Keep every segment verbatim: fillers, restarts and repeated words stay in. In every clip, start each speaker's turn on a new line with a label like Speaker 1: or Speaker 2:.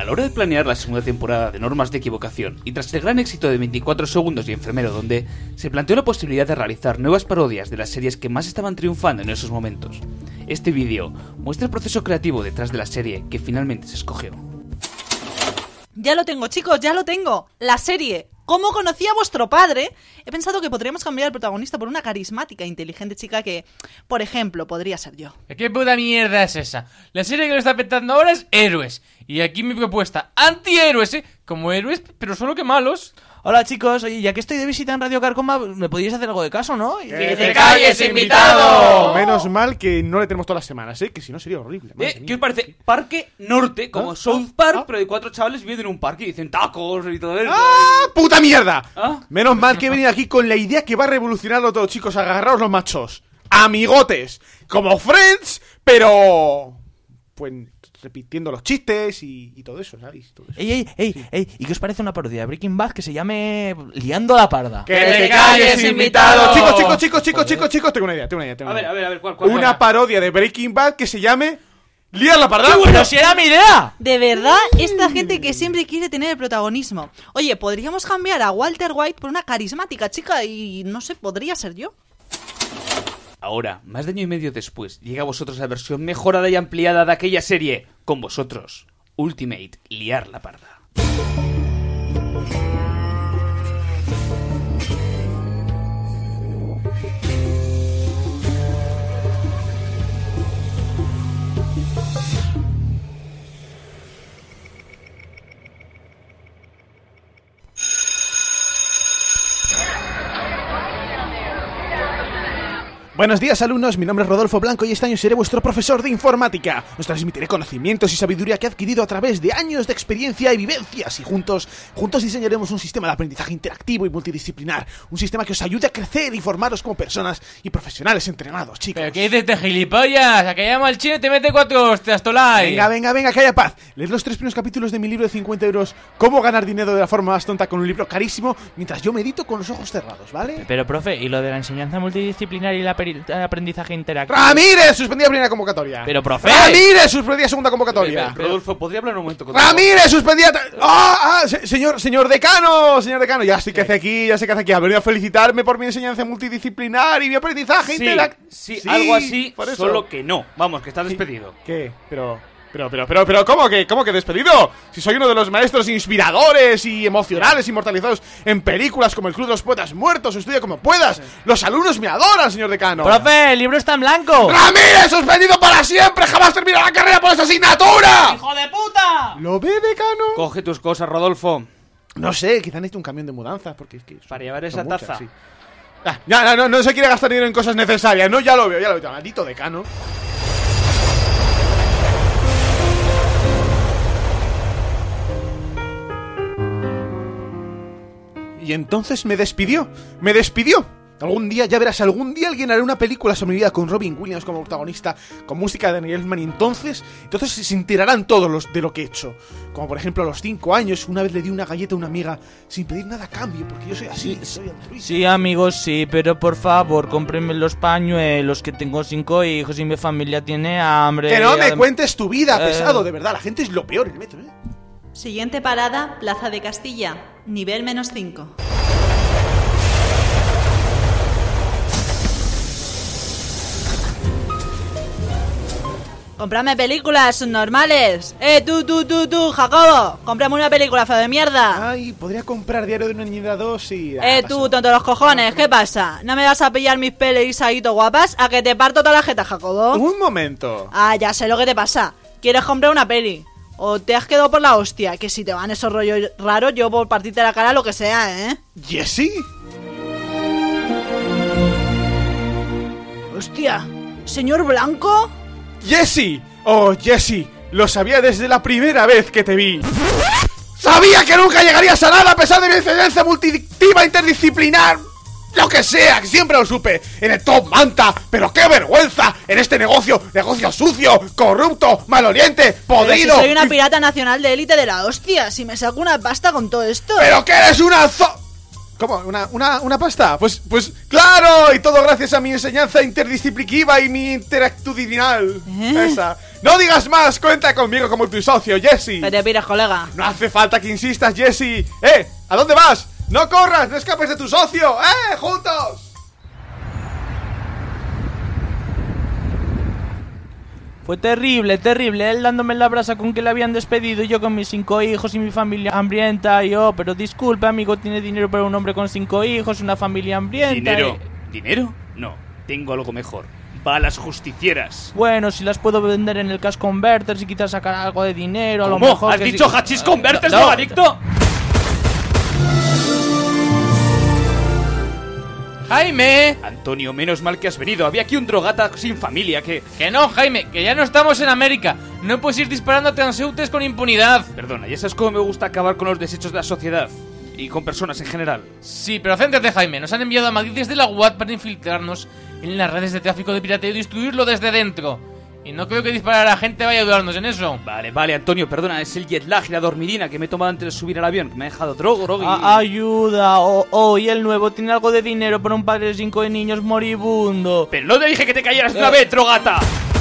Speaker 1: la hora de planear la segunda temporada de Normas de Equivocación, y tras el gran éxito de veinticuatro segundos y Enfermero donde, se planteó la posibilidad de realizar nuevas parodias de las series que más estaban triunfando en esos momentos. Este vídeo muestra el proceso creativo detrás de la serie que finalmente se escogió.
Speaker 2: Ya lo tengo, chicos, ya lo tengo. La serie ¿Cómo conocí a vuestro padre? He pensado que podríamos cambiar al protagonista por una carismática e inteligente chica que, por ejemplo, podría ser yo.
Speaker 3: ¿Qué puta mierda es esa? La serie que lo está petando ahora es Héroes. Y aquí mi propuesta, antihéroes, ¿eh? Como héroes, pero solo que malos.
Speaker 4: Hola chicos, oye, ya que estoy de visita en Radio Carcoma, ¿me podríais hacer algo de caso, no?
Speaker 3: ¡Que te calles, invitado!
Speaker 5: Menos mal que no le tenemos todas las semanas, ¿eh? Que si no sería horrible.
Speaker 1: ¿Eh? ¿Qué os parece? Parque Norte, como
Speaker 5: ¿Ah?
Speaker 1: South Park,
Speaker 5: ¿Ah?
Speaker 1: pero de cuatro chavales viviendo en un parque y dicen tacos y todo eso.
Speaker 5: ¡Ah! ¡Puta mierda!
Speaker 1: ¿Ah?
Speaker 5: Menos mal que he venido aquí con la idea que va a revolucionarlo todo, chicos. Agarraos los machos. Amigotes. Como Friends, pero... pues repitiendo los chistes y, y todo eso, ¿sabéis? Todo eso.
Speaker 4: Ey, ey, ey, sí. ey, ¿y qué os parece una parodia de Breaking Bad que se llame Liando a la Parda?
Speaker 3: ¡Que te calles, invitado!
Speaker 5: Chicos, chicos, chicos, chicos, chicos, chicos, tengo una idea, tengo una idea. Tengo
Speaker 1: A
Speaker 5: una
Speaker 1: ver,
Speaker 5: idea.
Speaker 1: a ver, a ver, ¿cuál? cuál
Speaker 5: Una
Speaker 1: cuál?
Speaker 5: parodia de Breaking Bad que se llame Liar la Parda.
Speaker 4: ¡Pero si era mi idea!
Speaker 2: De verdad, esta gente que siempre quiere tener el protagonismo. Oye, podríamos cambiar a Walter White por una carismática chica y, no sé, podría ser yo.
Speaker 1: Ahora, más de año y medio después, llega a vosotros la versión mejorada y ampliada de aquella serie. Con vosotros, Ultimate Liar la Parda.
Speaker 5: Buenos días, alumnos, mi nombre es Rodolfo Blanco y este año seré vuestro profesor de informática. Os transmitiré conocimientos y sabiduría que he adquirido a través de años de experiencia y vivencias y juntos, juntos diseñaremos un sistema de aprendizaje interactivo y multidisciplinar, un sistema que os ayude a crecer y formaros como personas y profesionales entrenados, chicos.
Speaker 3: ¿Pero qué dices de gilipollas? A que llamo al chino y te mete cuatro hostias, Tolai.
Speaker 5: Venga, venga, venga, que haya paz. Leed los tres primeros capítulos de mi libro de cincuenta euros, Cómo ganar dinero de la forma más tonta con un libro carísimo, mientras yo medito con los ojos cerrados, ¿vale?
Speaker 4: Pero, profe, ¿y lo de la enseñanza multidisciplinar y la peri- el aprendizaje interactivo?
Speaker 5: ¡Ramírez! Suspendida primera convocatoria.
Speaker 4: Pero, profe.
Speaker 5: ¡Ramírez! Suspendida segunda convocatoria.
Speaker 1: Rodolfo, ¿podría hablar un momento con
Speaker 5: ¡Ramírez! Suspendida. ¡Ah! ah se- señor, señor decano, señor decano, ya sé que hace aquí, ya sé que hace aquí. Ha venido a felicitarme por mi enseñanza multidisciplinar y mi aprendizaje
Speaker 1: Sí,
Speaker 5: interactivo.
Speaker 1: sí, algo así,
Speaker 5: por eso.
Speaker 1: solo que no. Vamos, que estás despedido.
Speaker 5: ¿Qué? Pero... Pero, pero, pero, pero, ¿cómo que, cómo que despedido? Si soy uno de los maestros inspiradores y emocionales inmortalizados en películas como El Club de los Poetas Muertos, Estudia como puedas. Los alumnos me adoran, señor decano.
Speaker 4: ¡Profe, el libro está en blanco!
Speaker 5: ¡Ramírez, suspendido para siempre! ¡Jamás termina la carrera por esa asignatura!
Speaker 4: ¡Hijo de puta!
Speaker 5: ¿Lo ve, decano?
Speaker 1: Coge tus cosas, Rodolfo.
Speaker 5: No sé, quizá necesito un camión de mudanza, porque es que... son-
Speaker 1: Para llevar
Speaker 5: son
Speaker 1: esa
Speaker 5: muchas,
Speaker 1: taza.
Speaker 5: sí. Ah, ya, no, no, no se quiere gastar dinero en cosas necesarias, ¿no? Ya lo veo, ya lo veo. Maldito decano. Y entonces me despidió, me despidió. Algún día, ya verás, algún día alguien hará una película sobre mi vida con Robin Williams como protagonista, con música de Daniel Elfman, y entonces, entonces se enterarán todos los de lo que he hecho. Como por ejemplo a los cinco años, una vez le di una galleta a una amiga sin pedir nada a cambio, porque yo soy así, soy altruista.
Speaker 4: Sí, amigos, sí, pero por favor, cómprenme los pañuelos, que tengo cinco hijos y mi familia tiene hambre.
Speaker 5: Que no me
Speaker 4: Adem-
Speaker 5: cuentes tu vida,
Speaker 4: Eh.
Speaker 5: pesado, de verdad, la gente es lo peor en el metro, ¿eh?
Speaker 2: Siguiente parada, Plaza de Castilla, nivel menos cinco. ¡Cómprame películas normales! ¡Eh, tú, tú, tú, tú, Jacobo! ¡Cómprame una película fea de mierda!
Speaker 5: Ay, podría comprar Diario de una niñera dos y...
Speaker 2: ¡Eh, tú, tonto los cojones! ¿Qué pasa? ¿No me vas a pillar mis pelis ahí to guapas? ¿A que te parto toda la jeta, Jacobo?
Speaker 5: Un momento.
Speaker 2: Ah, ya sé lo que te pasa. ¿Quieres comprar una peli? ¿O te has quedado por la hostia? Que si te van esos rollos raros, yo por partirte la cara lo que sea, ¿eh?
Speaker 5: ¿Jessie?
Speaker 2: ¡Hostia! ¿Señor Blanco?
Speaker 5: ¡Jessie! ¡Oh, Jessie! Lo sabía desde la primera vez que te vi. ¡Sabía que nunca llegarías a nada a pesar de mi experiencia multidictiva interdisciplinar! ¡Lo que sea! ¡Que siempre lo supe! ¡En el Top Manta! ¡Pero qué vergüenza! ¡En este negocio! ¡Negocio sucio! ¡Corrupto! ¡Maloriente! ¡Podrido!
Speaker 2: Pero si soy una pirata nacional de élite de la hostia. Si me saco una pasta con todo esto.
Speaker 5: ¡Pero que eres una zo... ¿Cómo? ¿Una, una, una pasta? Pues, pues, ¡claro! Y todo gracias a mi enseñanza interdisciplitiva y mi interactitudinal.
Speaker 2: ¿Eh?
Speaker 5: Esa. No digas más, cuenta conmigo como tu socio, Jesse.
Speaker 2: Que te piras, colega.
Speaker 5: No hace falta que insistas, Jesse. ¡Eh! ¿A dónde vas? ¡No corras! ¡No escapes de tu socio! ¡Eh! ¡Juntos!
Speaker 4: Fue terrible, terrible, él dándome la brasa con que le habían despedido y yo con mis cinco hijos y mi familia hambrienta. Y oh, pero disculpe, amigo, tiene dinero para un hombre con cinco hijos, una familia hambrienta.
Speaker 1: ¿Dinero?
Speaker 4: y-
Speaker 1: ¿Dinero? No, tengo algo mejor. Balas justicieras.
Speaker 4: Bueno, si las puedo vender en el cash converter, si quizás sacar algo de dinero, a lo
Speaker 1: ¿Cómo?
Speaker 4: mejor.
Speaker 1: ¿Has
Speaker 4: que
Speaker 1: dicho
Speaker 4: sí-
Speaker 1: hachís converters,
Speaker 4: No, no.
Speaker 1: drogadicto?
Speaker 3: ¡Jaime!
Speaker 1: Antonio, menos mal que has venido. Había aquí un drogata sin familia que...
Speaker 3: Que no, Jaime, que ya no estamos en América. No puedes ir disparando a transeúntes con impunidad.
Speaker 1: Perdona, ya sabes cómo me gusta acabar con los desechos de la sociedad. Y con personas en general.
Speaker 3: Sí, pero céntrate, Jaime. Nos han enviado a Madrid desde la U A D para infiltrarnos en las redes de tráfico de pirateo y destruirlo desde dentro. Y no creo que disparar a la gente vaya a ayudarnos en eso.
Speaker 1: Vale, vale, Antonio, perdona. Es el jet lag y la dormidina que me he tomado antes de subir al avión. Que me ha dejado drogo, drogo y...
Speaker 4: A- ayuda, oh, oh, y el nuevo tiene algo de dinero para un padre de cinco niños moribundo.
Speaker 1: Pero no te dije que te cayeras de una
Speaker 4: Eh.
Speaker 1: vez, drogata.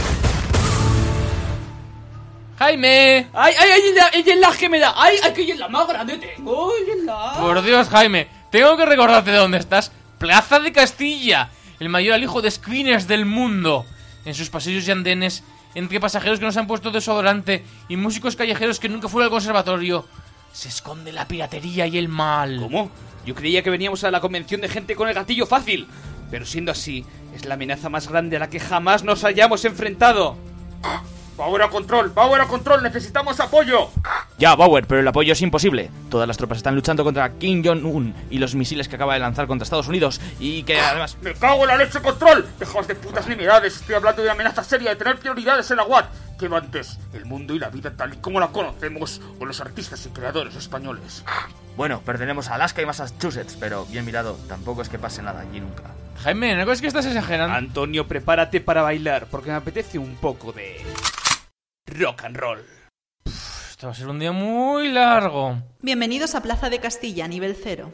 Speaker 3: ¡Jaime!
Speaker 1: ¡Ay, ay, ay! El, jet- el jet lag que me da. ¡Ay, ay, que jet lag más grande tengo! ¡El jet lag!
Speaker 3: Por Dios, Jaime, tengo que recordarte de dónde estás. Plaza de Castilla, el mayor alijo de screeners del mundo. En sus pasillos y andenes, entre pasajeros que nos han puesto desodorante y músicos callejeros que nunca fueron al conservatorio, se esconde la piratería y el mal.
Speaker 1: ¿Cómo? Yo creía que veníamos a la convención de gente con el gatillo fácil. Pero siendo así, es la amenaza más grande a la que jamás nos hayamos enfrentado. Power a control, power a control, necesitamos apoyo.
Speaker 4: Ya, Bauer, pero el apoyo es imposible. Todas las tropas están luchando contra Kim Jong-un y los misiles que acaba de lanzar contra Estados Unidos. Y que además...
Speaker 1: ¡Me cago en la leche control! ¡Hijos de putas nimiedades! Estoy hablando de amenaza seria, de tener prioridades en la U A D. ¿Qué va antes? ¿El mundo y la vida tal y como la conocemos? ¿O los artistas y creadores españoles?
Speaker 4: Bueno, pertenecemos a Alaska y Massachusetts, pero bien mirado, tampoco es que pase nada allí nunca.
Speaker 3: Jaime, ¿no crees que estás exagerando?
Speaker 1: Antonio, prepárate para bailar, porque me apetece un poco de... rock and roll.
Speaker 3: Esto va a ser un día muy largo.
Speaker 2: Bienvenidos a Plaza de Castilla, nivel cero.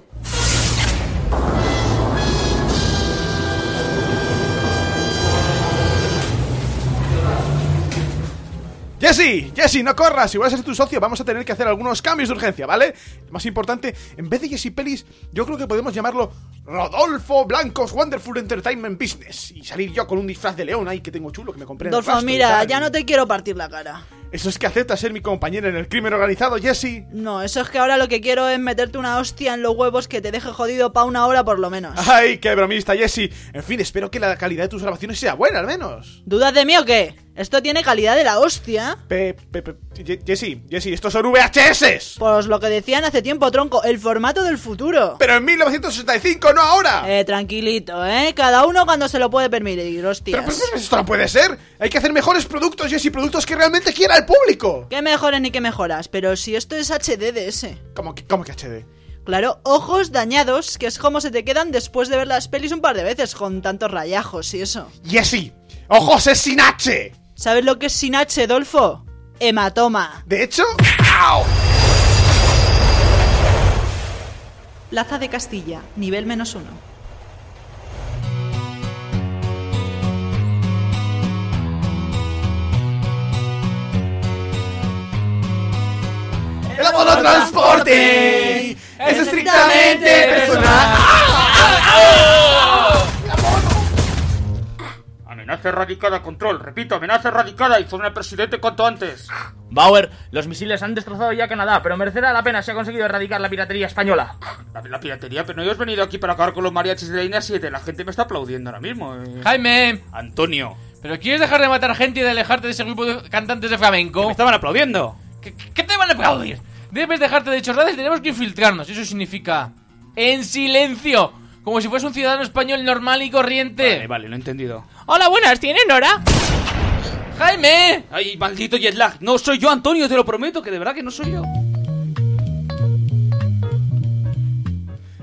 Speaker 5: Jesse, Jesse, no corras. Si voy a ser tu socio, vamos a tener que hacer algunos cambios de urgencia, ¿vale? Lo más importante, en vez de Jesse Pelis, yo creo que podemos llamarlo Rodolfo Blancos Wonderful Entertainment Business. Y salir yo con un disfraz de león ahí que tengo chulo, que me compré en el
Speaker 2: Dolfo,
Speaker 5: Pasto y
Speaker 2: mira,
Speaker 5: tal.
Speaker 2: ya no te quiero partir la cara.
Speaker 5: ¿Eso es que aceptas ser mi compañero en el crimen organizado, Jesse?
Speaker 2: No, eso es que ahora lo que quiero es meterte una hostia en los huevos que te deje jodido pa' una hora por lo menos.
Speaker 5: Ay, qué bromista, Jesse. En fin, espero que la calidad de tus grabaciones sea buena, al menos.
Speaker 2: ¿Dudas de mí o qué? Esto tiene calidad de la hostia.
Speaker 5: Pe, pe, pe, Ye- Jesse, Jesse, estos son V H S.
Speaker 2: Pues lo que decían hace tiempo, tronco, el formato del futuro.
Speaker 5: Pero en mil novecientos sesenta y cinco, no ahora.
Speaker 2: Eh, tranquilito, ¿eh? Cada uno cuando se lo puede permitir,
Speaker 5: Pero
Speaker 2: hostias.
Speaker 5: pues, esto no puede ser. Hay que hacer mejores productos, Jesse, productos que realmente quiera el público.
Speaker 2: ¿Qué mejores ni qué mejoras? Pero si esto es H D D S.
Speaker 5: ¿Cómo que, cómo que H D?
Speaker 2: Claro, ojos dañados, que es como se te quedan después de ver las pelis un par de veces con tantos rayajos y eso.
Speaker 5: Jesse, ojos es sin H.
Speaker 2: ¿Sabes lo que es sin H, Dolfo? Hematoma.
Speaker 5: De hecho, ¡au!
Speaker 2: Plaza de Castilla, nivel menos uno.
Speaker 5: El abono transporte es estrictamente personal.
Speaker 1: Amenaza erradicada, control. Repito, amenaza erradicada. Informe al presidente cuanto antes.
Speaker 4: Bauer, los misiles han destrozado ya Canadá, pero merecerá la pena si ha conseguido erradicar la piratería española.
Speaker 1: La, la piratería, pero no habéis venido aquí para acabar con los mariachis de la línea siete. La gente me está aplaudiendo ahora mismo. eh.
Speaker 3: Jaime,
Speaker 1: Antonio,
Speaker 3: ¿pero quieres dejar de matar gente y de alejarte de ese grupo de cantantes de flamenco?
Speaker 1: me estaban aplaudiendo.
Speaker 3: ¿Qué, qué te van a aplaudir? Debes dejarte de chorradas y tenemos que infiltrarnos. Eso significa en silencio, como si fuese un ciudadano español normal y corriente.
Speaker 1: Vale, vale, lo he entendido.
Speaker 4: Hola, buenas, ¿tienen hora?
Speaker 3: ¡Jaime!
Speaker 1: Ay, maldito jet lag. No soy yo, Antonio, te lo prometo, que de verdad que no soy yo.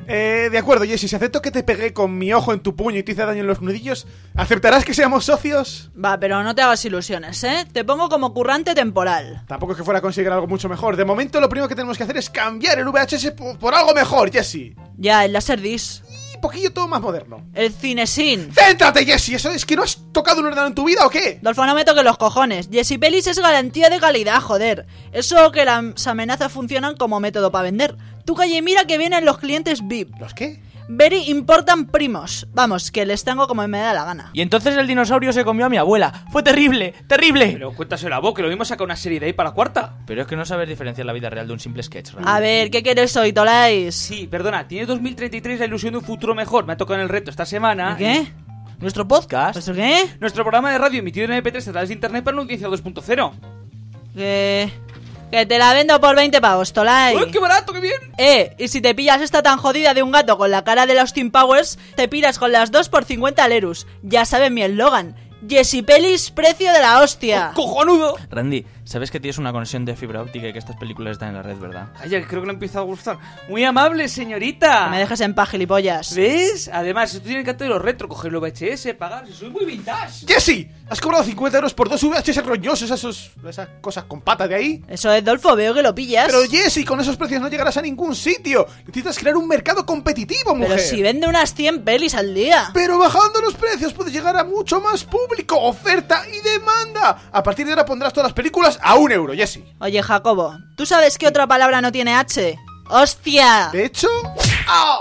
Speaker 5: Eh, de acuerdo, Jessie, si acepto que te pegué con mi ojo en tu puño y te hice daño en los nudillos, ¿aceptarás que seamos socios?
Speaker 2: Va, pero no te hagas ilusiones, ¿eh? Te pongo como currante temporal.
Speaker 5: Tampoco es que fuera a conseguir algo mucho mejor. De momento lo primero que tenemos que hacer es cambiar el V H S por, por algo mejor, Jessie.
Speaker 2: Ya, el Laserdisc.
Speaker 5: Y un poquillo todo más moderno.
Speaker 2: El Cinesin.
Speaker 5: ¡Céntrate, Jessie! ¿Eso es que no has tocado un ordenador en tu vida o qué?
Speaker 2: Dolfo, no me toques los cojones. Jessie Pelis es garantía de calidad, joder. Eso que las amenazas funcionan como método para vender. Tú calla y mira que vienen los clientes V I P.
Speaker 5: ¿Los qué?
Speaker 2: Very important primos. Vamos, que les tengo como me da la gana.
Speaker 4: Y entonces el dinosaurio se comió a mi abuela. ¡Fue terrible! ¡Terrible!
Speaker 1: Pero cuéntaselo a vos, que lo mismo saca una serie de ahí para la cuarta.
Speaker 4: Pero es que no sabes diferenciar la vida real de un simple sketch, Randy.
Speaker 2: A ver, ¿qué quieres hoy, Tolais?
Speaker 1: Sí, perdona, tiene dos mil treinta y tres la ilusión de un futuro mejor. Me ha tocado en el reto esta semana.
Speaker 2: ¿Qué?
Speaker 4: ¿Nuestro podcast?
Speaker 2: ¿Eso qué?
Speaker 1: Nuestro programa de radio emitido en M P tres a través de internet para una audiencia dos punto cero.
Speaker 2: Que... Que te la vendo por veinte pavos, Tolai.
Speaker 1: ¡Uy, qué barato, qué bien!
Speaker 2: Eh, y si te pillas esta tan jodida de un gato con la cara de Austin Powers, te piras con las dos por cincuenta lerus. Ya saben mi eslogan. Jessie Pelis, precio de la hostia.
Speaker 1: ¡Cojonudo!
Speaker 4: Randy, sabes que tienes una conexión de fibra óptica y que estas películas están en la red, ¿verdad?
Speaker 1: Ay, creo que le empieza a gustar. Muy amable, señorita.
Speaker 2: Que me dejes en paz, gilipollas.
Speaker 1: ¿Ves? Además, si tú tienes que hacer los retro, coger el V H S, pagar, si soy muy vintage.
Speaker 5: ¡Jessie! ¿Has cobrado cincuenta euros por dos V H S roñosos, esos, esas cosas con patas de ahí?
Speaker 2: Eso es, Dolfo, veo que lo pillas.
Speaker 5: Pero Jessie, con esos precios no llegarás a ningún sitio. Necesitas crear un mercado competitivo, mujer.
Speaker 2: Pero si vende unas cien pelis al día.
Speaker 5: Pero bajando los precios puedes llegar a mucho más público. Oferta y demanda. A partir de ahora pondrás todas las películas a un euro, Jessie.
Speaker 2: Oye, Jacobo, ¿tú sabes qué otra palabra no tiene H? ¡Hostia!
Speaker 5: De hecho... ¡Oh!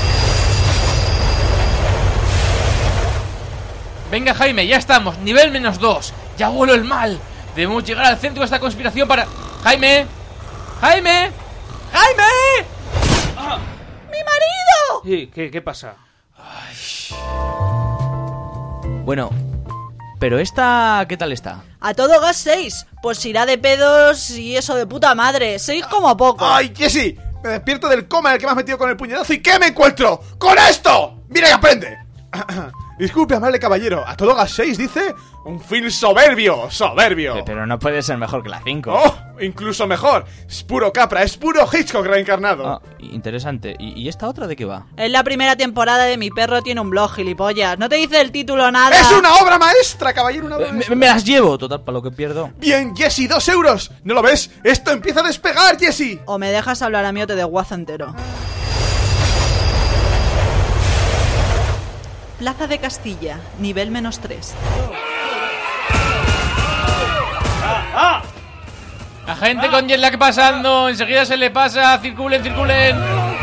Speaker 3: Venga, Jaime, ya estamos, nivel menos dos. Ya vuelo el mal. Debemos llegar al centro de esta conspiración para... ¡Jaime! ¡Jaime! ¡Jaime!
Speaker 1: Ah.
Speaker 2: ¡Mi marido!
Speaker 1: Sí, ¿qué, qué pasa?
Speaker 4: Bueno, pero esta... ¿qué tal está?
Speaker 2: A todo gas seis. Pues irá de pedos y eso de puta madre. Seis como poco.
Speaker 5: ¡Ay, Jessie! Me despierto del coma en el que me has metido con el puñetazo. ¿Y qué me encuentro? ¡Con esto! ¡Mira y aprende! Disculpe, amable caballero. A todo gas seis, dice. Un film soberbio, soberbio.
Speaker 4: Eh, pero no puede ser mejor que la cinco.
Speaker 5: ¡Oh! Incluso mejor. Es puro Capra, es puro Hitchcock reencarnado.
Speaker 4: Ah, interesante. ¿Y, ¿Y esta otra de qué va?
Speaker 2: Es la primera temporada de Mi perro tiene un blog, gilipollas. No te dice el título nada.
Speaker 5: ¡Es una obra maestra, caballero! Una obra
Speaker 4: Me,
Speaker 5: maestra.
Speaker 4: me las llevo, total, para lo que pierdo.
Speaker 5: Bien, Jessie, dos euros. ¿No lo ves? Esto empieza a despegar, Jessie.
Speaker 2: O me dejas hablar a mí o te desguazo entero. Plaza de Castilla, nivel menos tres.
Speaker 3: La gente con jet lag pasando, enseguida se le pasa, circulen, circulen.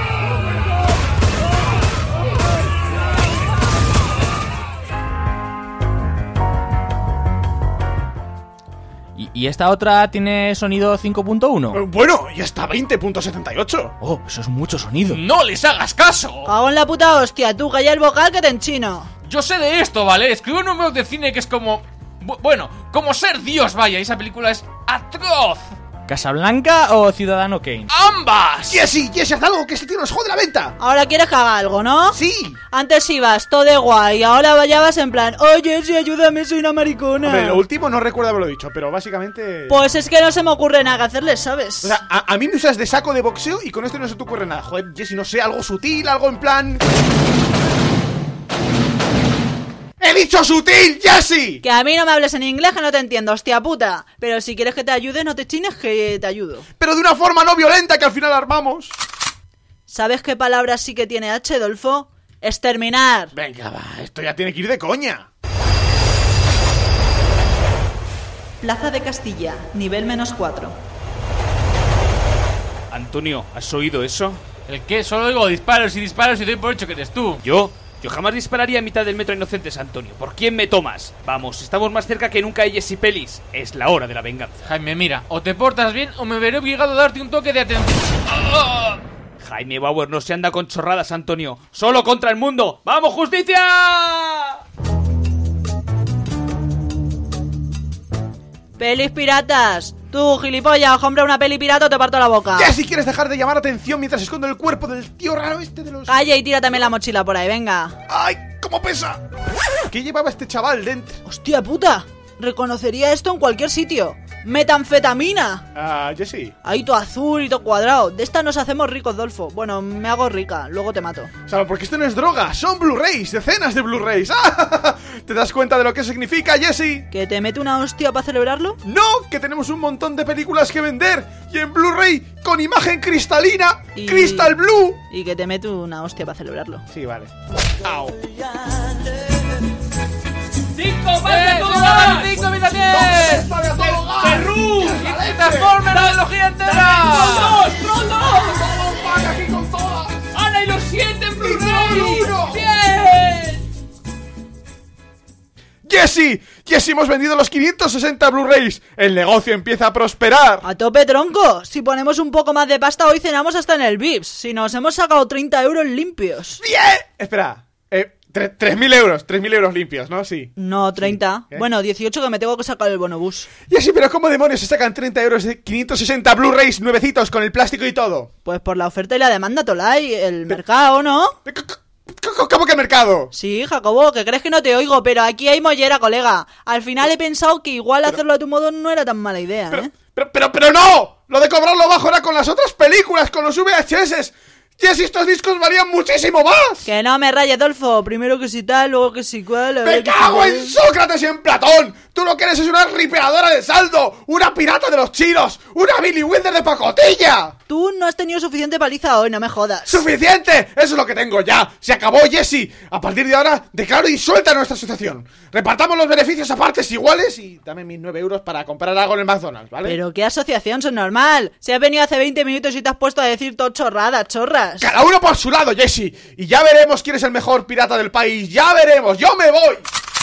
Speaker 4: ¿Y, y esta otra tiene sonido cinco punto uno?
Speaker 5: Eh, Bueno, y hasta veinte punto setenta y ocho.
Speaker 4: Oh, eso es mucho sonido.
Speaker 3: ¡No les hagas caso!
Speaker 2: Cago en la puta hostia, tú, calla el vocal que te enchino.
Speaker 3: Yo sé de esto, ¿vale? Escribo en un blog de cine que es como... bu- Bueno, como ser Dios, vaya, y esa película es atroz.
Speaker 4: ¿Casablanca o Ciudadano Kane?
Speaker 3: ¡Ambas!
Speaker 5: Jessie, Jessie, haz algo, que este tío nos jode la venta.
Speaker 2: Ahora quieres que haga algo, ¿no?
Speaker 5: Sí.
Speaker 2: Antes ibas todo de guay, ahora ya vas en plan, oye, sí, ayúdame, soy una maricona.
Speaker 5: Hombre, lo último no recuerdo haberlo dicho, pero básicamente...
Speaker 2: Pues es que no se me ocurre nada que hacerles, ¿sabes?
Speaker 5: O sea, a, a mí me usas de saco de boxeo y con esto no se te ocurre nada. Joder, Jessie, no sé, algo sutil, algo en plan... ¡He dicho sutil, Jessie!
Speaker 2: Que a mí no me hables en inglés que no te entiendo, hostia puta. Pero si quieres que te ayude, no te chines que te ayudo.
Speaker 5: Pero de una forma no violenta que al final armamos.
Speaker 2: ¿Sabes qué palabra sí que tiene H, Dolfo? Exterminar.
Speaker 5: Venga, va, esto ya tiene que ir de coña.
Speaker 2: Plaza de Castilla, nivel menos cuatro.
Speaker 1: Antonio, ¿has oído eso?
Speaker 3: ¿El qué? Solo digo disparos y disparos y doy por hecho que eres tú.
Speaker 1: ¿Yo? Yo jamás dispararía a mitad del metro a inocentes, Antonio. ¿Por quién me tomas? Vamos, estamos más cerca que nunca de Jessie Pelis. Es la hora de la venganza.
Speaker 3: Jaime, mira, o te portas bien o me veré obligado a darte un toque de atención. ¡Ah!
Speaker 1: Jaime Bauer no se anda con chorradas, Antonio. ¡Solo contra el mundo! ¡Vamos, justicia!
Speaker 2: Pelis piratas. Tú, gilipollas, compra una peli pirata o te parto la boca.
Speaker 5: Jessie, ¿quieres dejar de llamar atención mientras escondo el cuerpo del tío raro este de los...
Speaker 2: Calla y tíratame la mochila por ahí, venga.
Speaker 5: ¡Ay, cómo pesa! ¿Qué llevaba este chaval dentro?
Speaker 2: Hostia puta. Reconocería esto en cualquier sitio. ¡Metanfetamina!
Speaker 5: Ah, Jesse.
Speaker 2: Ahí todo azul y todo cuadrado. De esta nos hacemos ricos, Dolfo. Bueno, me hago rica, luego te mato.
Speaker 5: ¿Sabes? Porque esto no es droga, son Blu-rays, decenas de Blu-rays. ¡Ah! ¿Te das cuenta de lo que significa, Jesse?
Speaker 2: ¿Que te mete una hostia para celebrarlo?
Speaker 5: ¡No! Que tenemos un montón de películas que vender. Y en Blu-ray, con imagen cristalina.
Speaker 2: Y-
Speaker 5: ¡Crystal Blue!
Speaker 2: Y que te mete una hostia para celebrarlo.
Speaker 5: Sí, vale. Au.
Speaker 3: ¡Cinco más de todas! ¡Cinco habitaciones! ¡Perú! ¡Y Transformers la trilogía entera! ¡Troll dos! ¡Ana y los siete en Blu-ray! ¡Bien!
Speaker 5: ¡Jesse! ¡Jesse, hemos vendido los quinientos sesenta Blu-rays! ¡El negocio empieza a prosperar!
Speaker 2: ¡A tope, tronco! Si ponemos un poco más de pasta, hoy cenamos hasta en el Vips. Si nos hemos sacado treinta euros limpios.
Speaker 5: ¡Bien! Espera, eh, tre- tres mil euros, tres mil euros limpios, ¿no? Sí.
Speaker 2: No, treinta.
Speaker 5: ¿Qué?
Speaker 2: Bueno, dieciocho que me tengo que sacar el bonobús.
Speaker 5: Jesse, pero ¿cómo demonios se sacan treinta euros de quinientos sesenta Blu-rays nuevecitos con el plástico y todo?
Speaker 2: Pues por la oferta y la demanda, Tolai. El mercado, ¿no?
Speaker 5: C- c- c- ¿Cómo que mercado?
Speaker 2: Sí, Jacobo, que crees que no te oigo, pero aquí hay mollera, colega. Al final he pensado que igual hacerlo a tu modo no era tan mala idea,
Speaker 5: Pero,
Speaker 2: ¿eh?
Speaker 5: pero, pero, pero no. Lo de cobrarlo bajo era con las otras películas, con los V H S. Jesse, estos discos valían muchísimo más.
Speaker 2: Que no me rayes, Adolfo. Primero que si tal, luego que si cual. a ver
Speaker 5: ¡Me
Speaker 2: que si
Speaker 5: cago
Speaker 2: cual.
Speaker 5: en Sócrates y en Platón! ¡Tú lo que eres es una ripeadora de saldo! ¡Una pirata de los chinos! ¡Una Billy Wilder de pacotilla!
Speaker 2: Tú no has tenido suficiente paliza hoy, no me jodas.
Speaker 5: ¡Suficiente! ¡Eso es lo que tengo ya! ¡Se acabó, Jesse! A partir de ahora, declaro disuelta nuestra asociación. Repartamos los beneficios a partes iguales y dame mis nueve euros para comprar algo en el McDonald's, ¿vale?
Speaker 2: Pero qué asociación, son normal. Si has venido hace veinte minutos y te has puesto a decir todo chorradas, chorras.
Speaker 5: ¡Cada uno por su lado, Jesse! Y ya veremos quién es el mejor pirata del país. ¡Ya veremos! ¡Yo me voy!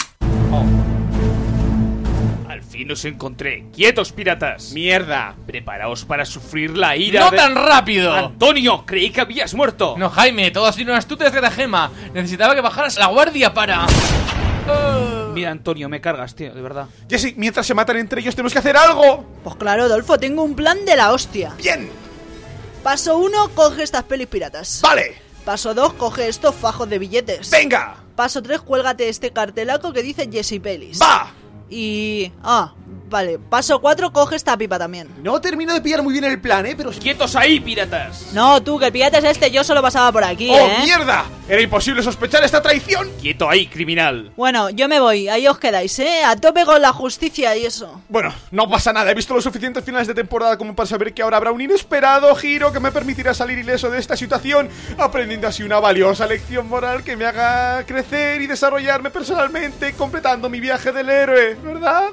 Speaker 1: Al fin os encontré. ¡Quietos, piratas!
Speaker 5: ¡Mierda!
Speaker 1: Preparaos para sufrir la ira
Speaker 3: ¡No
Speaker 1: de...
Speaker 3: tan rápido!
Speaker 1: ¡Antonio! Creí que habías muerto.
Speaker 3: No, Jaime, todo ha sido una astuta estratagema. Necesitaba que bajaras la guardia para... Oh.
Speaker 1: Mira, Antonio, me cargas, tío, de verdad.
Speaker 5: Jesse, mientras se matan entre ellos tenemos que hacer algo.
Speaker 2: Pues claro, Adolfo, tengo un plan de la hostia.
Speaker 5: ¡Bien!
Speaker 2: Paso uno, coge estas pelis piratas.
Speaker 5: ¡Vale!
Speaker 2: Paso dos, coge estos fajos de billetes.
Speaker 5: ¡Venga!
Speaker 2: Paso tres, cuélgate este cartelaco que dice Jesse Pelis.
Speaker 5: ¡Va!
Speaker 2: Y... Ah, vale. Paso cuatro, coge esta pipa también.
Speaker 5: No termino de pillar muy bien el plan, ¿eh? Pero...
Speaker 1: ¡Quietos ahí, piratas!
Speaker 2: No, tú, que el pirata es este, yo solo pasaba por aquí,
Speaker 5: ¡Oh,
Speaker 2: ¿eh?
Speaker 5: mierda! Era imposible sospechar esta traición.
Speaker 1: ¡Quieto ahí, criminal!
Speaker 2: Bueno, yo me voy, ahí os quedáis, ¿eh? A tope con la justicia y eso.
Speaker 5: Bueno, no pasa nada. He visto los suficientes finales de temporada como para saber que ahora habrá un inesperado giro que me permitirá salir ileso de esta situación, aprendiendo así una valiosa lección moral que me haga crecer y desarrollarme personalmente, completando mi viaje del héroe, ¿verdad?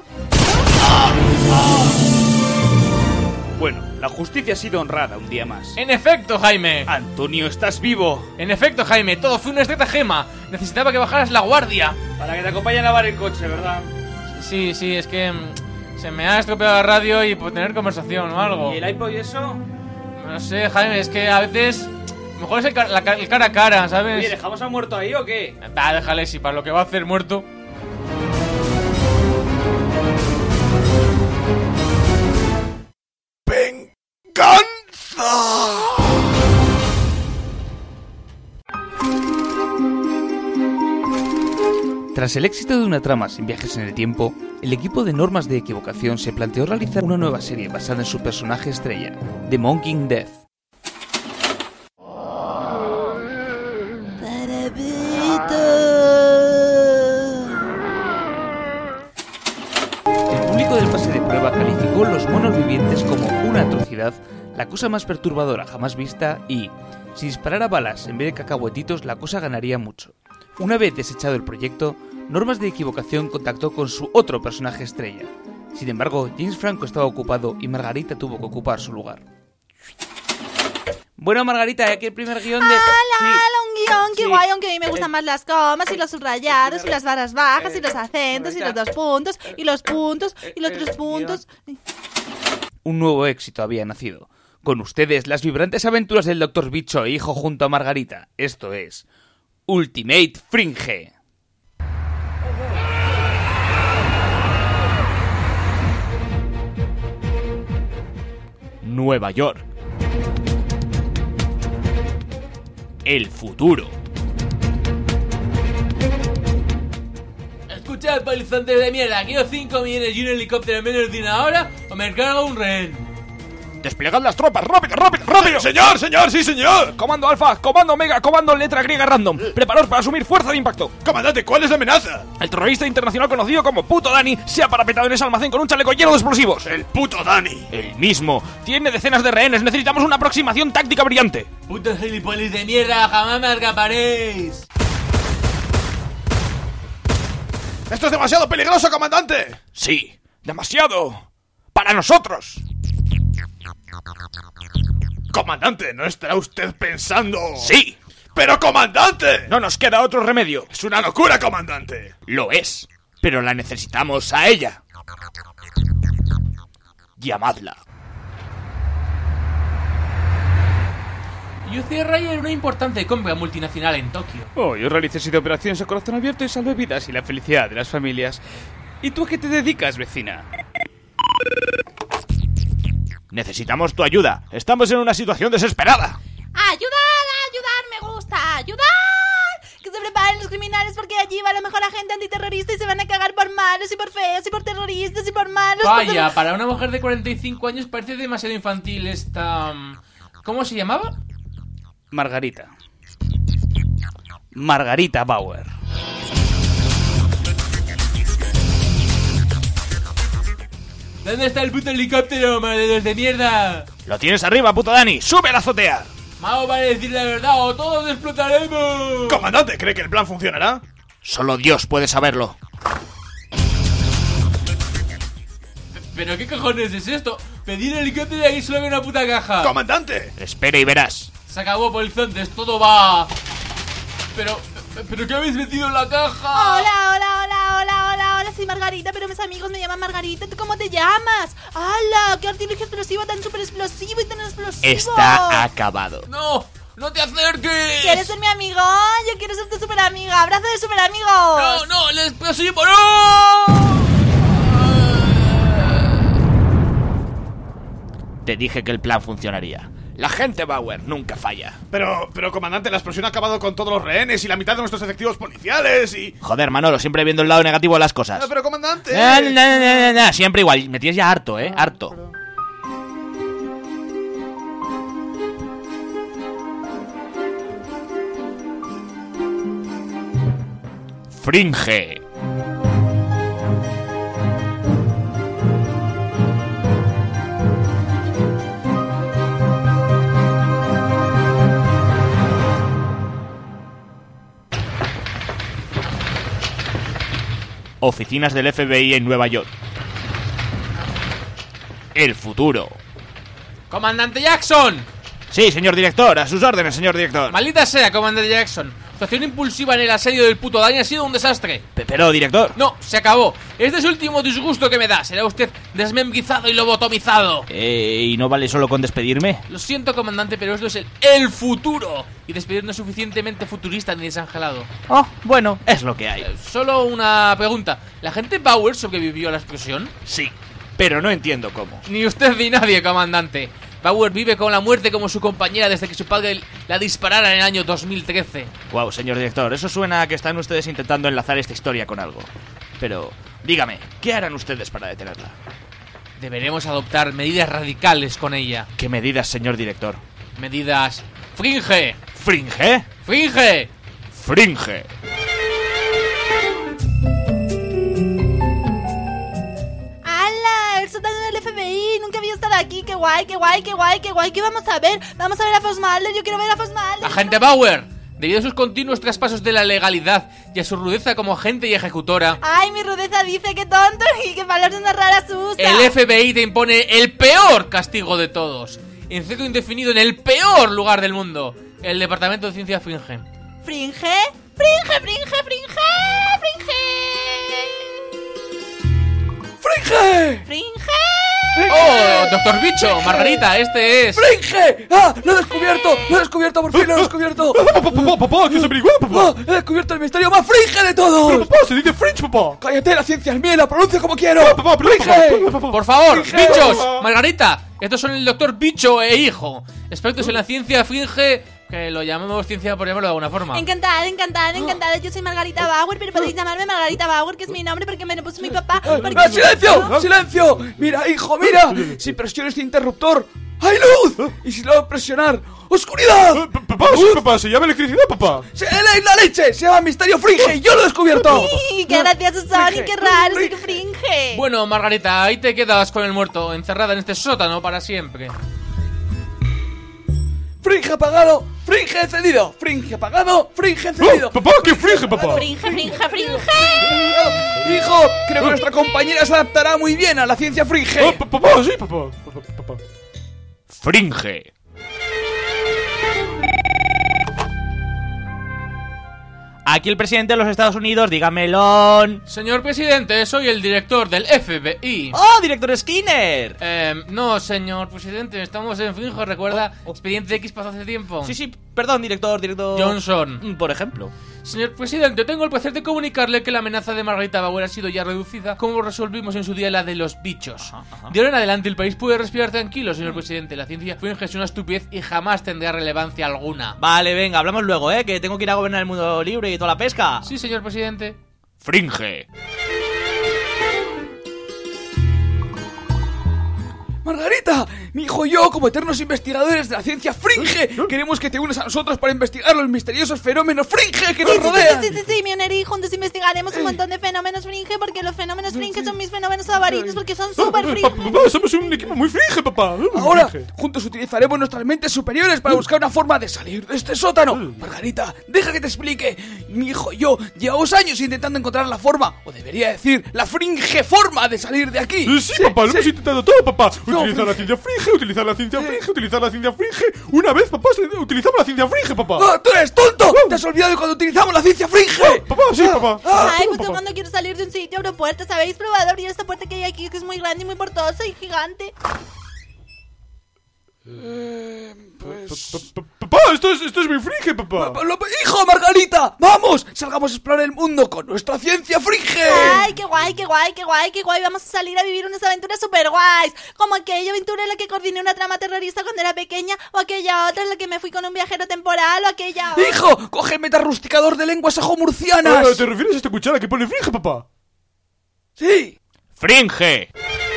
Speaker 1: Bueno, la justicia ha sido honrada un día más.
Speaker 3: En efecto, Jaime.
Speaker 1: Antonio, estás vivo.
Speaker 3: En efecto, Jaime, todo fue una estratagema. Necesitaba que bajaras la guardia.
Speaker 1: Para que te acompañe a lavar el coche, ¿verdad?
Speaker 3: Sí, sí, es que mm, se me ha estropeado la radio y por tener conversación o algo.
Speaker 1: ¿Y el iPod y eso?
Speaker 3: No sé, Jaime, es que a veces mejor es el, ca- la ca- el cara a cara, ¿sabes?
Speaker 1: Oye, ¿dejamos al muerto ahí o qué?
Speaker 3: Va, déjale, si para lo que va a hacer muerto.
Speaker 5: ¡Venganza!
Speaker 1: Tras el éxito de una trama sin viajes en el tiempo, el equipo de Normas de Equivocación se planteó realizar una nueva serie basada en su personaje estrella, The Monkey Death. El público del pase de prueba calificó los monos vivientes como una atrocidad, la cosa más perturbadora jamás vista y, si disparara balas en vez de cacahuetitos, la cosa ganaría mucho. Una vez desechado el proyecto, Normas de Equivocación contactó con su otro personaje estrella. Sin embargo, James Franco estaba ocupado y Margarita tuvo que ocupar su lugar. Bueno, Margarita, aquí el primer guión de...
Speaker 2: ¡Hala,
Speaker 1: Sí.
Speaker 2: hala, un guión! ¡Qué
Speaker 1: Sí.
Speaker 2: guay! Aunque a mí me gustan
Speaker 1: Eh,
Speaker 2: más las comas y los subrayados y las barras bajas y
Speaker 1: eh,
Speaker 2: los acentos y los
Speaker 1: Margarita.
Speaker 2: dos puntos y los puntos y los
Speaker 1: eh,
Speaker 2: tres
Speaker 1: eh,
Speaker 2: puntos.
Speaker 1: Un nuevo éxito había nacido. Con ustedes, las vibrantes aventuras del doctor Bicho e hijo junto a Margarita. Esto es... Ultimate Fringe. Nueva York. El futuro.
Speaker 3: Escuchad, Mirad, polizontes de mierda, quiero cinco millones y un helicóptero en menos de una hora o me encargo un rehén.
Speaker 4: ¡Desplegad las tropas! ¡Rápido, rápido, rápido!
Speaker 5: Señor, señor, sí, señor.
Speaker 4: Comando Alfa, Comando Omega, Comando Letra Griega Random. Preparaos para asumir fuerza de impacto.
Speaker 5: Comandante, ¿cuál es la amenaza?
Speaker 4: El terrorista internacional conocido como Puto Dani se ha parapetado en ese almacén con un chaleco lleno de explosivos.
Speaker 5: El puto Dani.
Speaker 4: El mismo. Tiene decenas de rehenes. Necesitamos una aproximación táctica brillante.
Speaker 3: Putos gilipollas de mierda, jamás me escaparéis.
Speaker 5: Esto es demasiado peligroso, comandante.
Speaker 4: Sí, demasiado. Para nosotros.
Speaker 5: Comandante, ¿no estará usted pensando?
Speaker 4: Sí.
Speaker 5: ¡Pero, comandante!
Speaker 4: No nos queda otro remedio.
Speaker 5: Es una locura, comandante.
Speaker 4: Lo es. Pero la necesitamos a ella. Llamadla.
Speaker 3: U C R era una importante compra multinacional en Tokio.
Speaker 1: Oh, yo realicé siete operaciones a corazón abierto y salvé vidas y la felicidad de las familias. ¿Y tú a qué te dedicas, vecina?
Speaker 4: Necesitamos tu ayuda. Estamos en una situación desesperada.
Speaker 2: ¡Ayudar, ayudar! ¡Me gusta! ¡Ayudar! Que se preparen los criminales porque allí va la mejor agente antiterrorista y se van a cagar por malos y por feos y por terroristas y por malos.
Speaker 3: Vaya,
Speaker 2: por...
Speaker 3: para una mujer de cuarenta y cinco años parece demasiado infantil esta... ¿Cómo se llamaba?
Speaker 1: Margarita. Margarita Bauer.
Speaker 3: ¿Dónde está el puto helicóptero, malditos de mierda?
Speaker 4: Lo tienes arriba, Puto Dani. ¡Sube a la azotea!
Speaker 3: Mao va a decir la verdad o todos explotaremos.
Speaker 5: Comandante, ¿cree que el plan funcionará?
Speaker 4: Solo Dios puede saberlo.
Speaker 3: ¿Pero qué cojones es esto? Pedir el helicóptero y aquí solo hay una puta caja.
Speaker 5: ¡Comandante!
Speaker 4: Espera y verás.
Speaker 3: Se acabó, polizontes, todo va... Pero... ¿Pero qué habéis metido en la caja?
Speaker 2: Hola, hola, hola, hola, hola, hola, soy Margarita, pero mis amigos me llaman Margarita. ¿Tú cómo te llamas? ¡Hala! ¡Qué artilugio explosivo tan súper explosivo y tan explosivo!
Speaker 4: Está acabado.
Speaker 3: ¡No! ¡No te acerques!
Speaker 2: ¿Quieres ser mi amigo? Yo quiero ser tu super amiga. ¡Abrazo de super amigos!
Speaker 3: ¡No, no! ¡El explosivo! ¡No!
Speaker 4: Te dije que el plan funcionaría. La gente Bauer nunca falla.
Speaker 5: Pero, pero, comandante, la explosión ha acabado con todos los rehenes y la mitad de nuestros efectivos policiales y...
Speaker 4: Joder, Manolo, siempre viendo el lado negativo de las cosas.
Speaker 5: No, pero, comandante...
Speaker 4: No, no, no, no, no, no, siempre igual. Me tienes ya harto, ¿eh? Harto. Fringe. Oficinas del F B I en Nueva York. El futuro.
Speaker 3: ¡Comandante Jackson!
Speaker 4: Sí, señor director, a sus órdenes, señor director.
Speaker 3: Maldita sea, comandante Jackson. Su acción impulsiva en el asedio del puto Dani ha sido un desastre.
Speaker 4: Pe- Pero, director.
Speaker 3: No, se acabó. Este es el último disgusto que me da. Será usted desmembrizado y lobotomizado.
Speaker 4: Eh, ¿y no vale solo con despedirme?
Speaker 3: Lo siento, comandante, pero esto es el, el futuro. Y despedir no es suficientemente futurista ni desangelado.
Speaker 4: Oh, bueno, es lo que hay.
Speaker 3: Eh, Solo una pregunta. ¿La gente Bauer sobrevivió a la explosión?
Speaker 4: Sí, pero no entiendo cómo.
Speaker 3: Ni usted ni nadie, comandante. Bauer vive con la muerte como su compañera desde que su padre la disparara en el año dos mil trece.
Speaker 4: Wow, señor director, eso suena a que están ustedes intentando enlazar esta historia con algo. Pero, dígame, ¿qué harán ustedes para detenerla?
Speaker 3: Deberemos adoptar medidas radicales con ella.
Speaker 4: ¿Qué medidas, señor director?
Speaker 3: Medidas... ¡Fringe!
Speaker 4: ¿Fringe?
Speaker 3: ¡Fringe!
Speaker 4: ¡Fringe!
Speaker 2: ¡Hala! El sótano del F B I. Nunca había estado aquí. ¡Qué guay, qué guay, qué guay, qué guay! ¿Qué vamos a ver? Vamos a ver a Fosmalder. Yo quiero ver a Fosmalder.
Speaker 3: ¡Agente Bauer! Debido a sus continuos traspasos de la legalidad y a su rudeza como agente y ejecutora,
Speaker 2: Ay, mi rudeza dice que tonto y qué palabras más raras usa.
Speaker 3: el F B I te impone el peor castigo de todos. Encerro indefinido en el peor lugar del mundo. El Departamento de Ciencia Fringe.
Speaker 2: ¿Fringe? ¡Fringe, fringe, fringe! ¡Fringe!
Speaker 5: ¡Fringe!
Speaker 2: ¡Fringe!
Speaker 3: ¡Oh, doctor Bicho! Margarita, este es...
Speaker 6: ¡Fringe! ¡Ah! ¡Lo he descubierto! ¡Lo he descubierto! ¡Por fin lo he descubierto!
Speaker 5: ¡Papá, papá, papá! ¿Qué se averigua,
Speaker 6: ¡Ah!
Speaker 5: papá?
Speaker 6: ¡He descubierto el misterio más fringe de
Speaker 5: Pero,
Speaker 6: todos!
Speaker 5: papá, se dice Fringe, papá.
Speaker 6: ¡Cállate! La ciencia es mía y la pronuncio como quiero!
Speaker 5: Papá, pero,
Speaker 6: ¡Fringe!
Speaker 5: papá, papá, papá.
Speaker 3: Por favor,
Speaker 6: Fringe.
Speaker 3: bichos, Margarita. Estos son el doctor Bicho e hijo, expertos en la ciencia Fringe Que lo llamamos ciencia por llamarlo de alguna forma.
Speaker 2: Encantada, encantada, encantada. Yo soy Margarita Bauer, pero podéis llamarme Margarita Bauer, que es mi nombre porque me lo puso mi papá. Porque...
Speaker 6: ¡Ah, silencio! ¡Silencio! Mira, hijo, mira. Si presiono este interruptor, ¡hay luz! Y si lo hago presionar, ¡oscuridad!
Speaker 5: Papá, sí, papá, se llama electricidad, papá.
Speaker 6: ¡Se la, la leche! Se llama Misterio Fringe y yo lo he descubierto.
Speaker 2: ¡Sí! ¡Qué gracioso son! ¡Y qué raro! ¡Sí que Fringe!
Speaker 3: Bueno, Margarita, ahí te quedas con el muerto, encerrada en este sótano para siempre.
Speaker 6: Fringe apagado, Fringe encendido, Fringe apagado, Fringe encendido.
Speaker 5: Oh, papá, qué fringe, papá.
Speaker 2: ¡Fringe, Fringe, Fringe!
Speaker 6: Hijo, creo que nuestra compañera se adaptará muy bien a la ciencia Fringe.
Speaker 5: Oh, pa- papá, sí, papá. Papá, papá.
Speaker 4: Fringe. Aquí el presidente de los Estados Unidos, dígamelo.
Speaker 3: Señor presidente, soy el director del F B I.
Speaker 4: ¡Oh, director Skinner!
Speaker 3: Eh, no, señor presidente, estamos en Fringe, ¿recuerda?
Speaker 4: Oh, oh.
Speaker 3: Expediente X pasó hace tiempo.
Speaker 4: Sí, sí, perdón, director, director...
Speaker 3: Johnson.
Speaker 4: Por ejemplo.
Speaker 3: Señor presidente, tengo el placer de comunicarle que la amenaza de Margarita Bauer ha sido ya reducida, como resolvimos en su día la de los bichos.
Speaker 4: Ajá, ajá.
Speaker 3: De ahora en adelante el país puede respirar tranquilo, señor presidente. La ciencia Fringe es una estupidez y jamás tendrá relevancia alguna.
Speaker 4: Vale, venga, hablamos luego, ¿eh? Que tengo que ir a gobernar el mundo libre y toda la pesca.
Speaker 3: Sí, señor presidente.
Speaker 4: Fringe.
Speaker 6: Margarita, mi hijo y yo, como eternos investigadores de la ciencia Fringe, queremos que te unas a nosotros para investigar los misteriosos fenómenos Fringe que nos rodean.
Speaker 2: Sí, sí, sí, sí, mi Oneri, juntos investigaremos un montón de fenómenos Fringe porque los fenómenos Fringe son mis fenómenos favoritos porque son súper
Speaker 5: Papá,
Speaker 2: Fringe.
Speaker 5: papá, somos un equipo muy fringe, papá. Muy
Speaker 6: Ahora,
Speaker 5: fringe.
Speaker 6: juntos utilizaremos nuestras mentes superiores para buscar una forma de salir de este sótano. Margarita, deja que te explique. Mi hijo y yo llevamos años intentando encontrar la forma, o debería decir, la Fringe forma de salir de aquí.
Speaker 5: Eh, Sí, papá, lo hemos intentado todo, papá.
Speaker 6: No,
Speaker 5: Utilizar la
Speaker 6: fringe.
Speaker 5: ciencia fringe, utilizar la ciencia fringe, utilizar la ciencia fringe. Una vez, papá, se- utilizamos la ciencia fringe, papá.
Speaker 6: ¡Ah, tú eres tonto! ¡Te has olvidado de cuando utilizamos la ciencia Fringe!
Speaker 5: Papá, sí, papá.
Speaker 2: Ay,
Speaker 5: Toma,
Speaker 2: justo
Speaker 5: papá.
Speaker 2: cuando quiero salir de un sitio, abro puertas. ¿Habéis probado abrir esta puerta que hay aquí, que es muy grande y muy portosa y gigante?
Speaker 5: Pa- pa- Papá, esto es, esto es muy fringe, papá.
Speaker 6: Pa- lo- ¡Hijo, Margarita! ¡Vamos! ¡Salgamos a explorar el mundo con nuestra ciencia Fringe!
Speaker 2: ¡Ay, qué guay, qué guay, qué guay, qué guay! Vamos a salir a vivir unas aventuras super guays. Como aquella aventura en la que coordiné una trama terrorista cuando era pequeña, o aquella otra en la que me fui con un viajero temporal, o aquella otra...
Speaker 6: ¡Hijo! ¡Coge el metarrusticador de lenguas sajomurcianas!
Speaker 5: Ah, ¿Te refieres a esta cuchara que pone fringe, papá?
Speaker 6: ¡Sí!
Speaker 4: Fringe.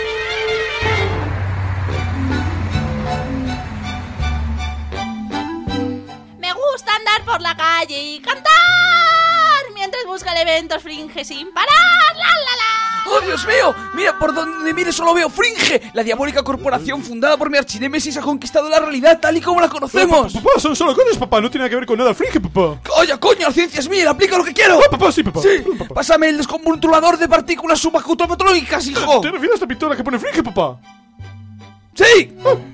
Speaker 2: Me gusta andar por la calle y cantar mientras busco el evento Fringe sin parar. ¡La, la, la!
Speaker 6: ¡Oh, Dios mío! Mira, por donde mire solo veo Fringe. La diabólica corporación fundada por mi archinémesis ha conquistado la realidad tal y como la conocemos.
Speaker 5: Eh, Papá, son solo cosas, papá. No tiene nada que ver con nada fringe, papá.
Speaker 6: ¡Oye, coño! La ciencia es mía, aplica lo que quiero.
Speaker 5: Ah, papá, sí, papá.
Speaker 6: Sí,
Speaker 5: Papá.
Speaker 6: pásame el desconvolutulador de partículas subacutomatológicas, hijo.
Speaker 5: ¿Te refieres a esta pintura que pone fringe, papá?
Speaker 6: ¡Sí!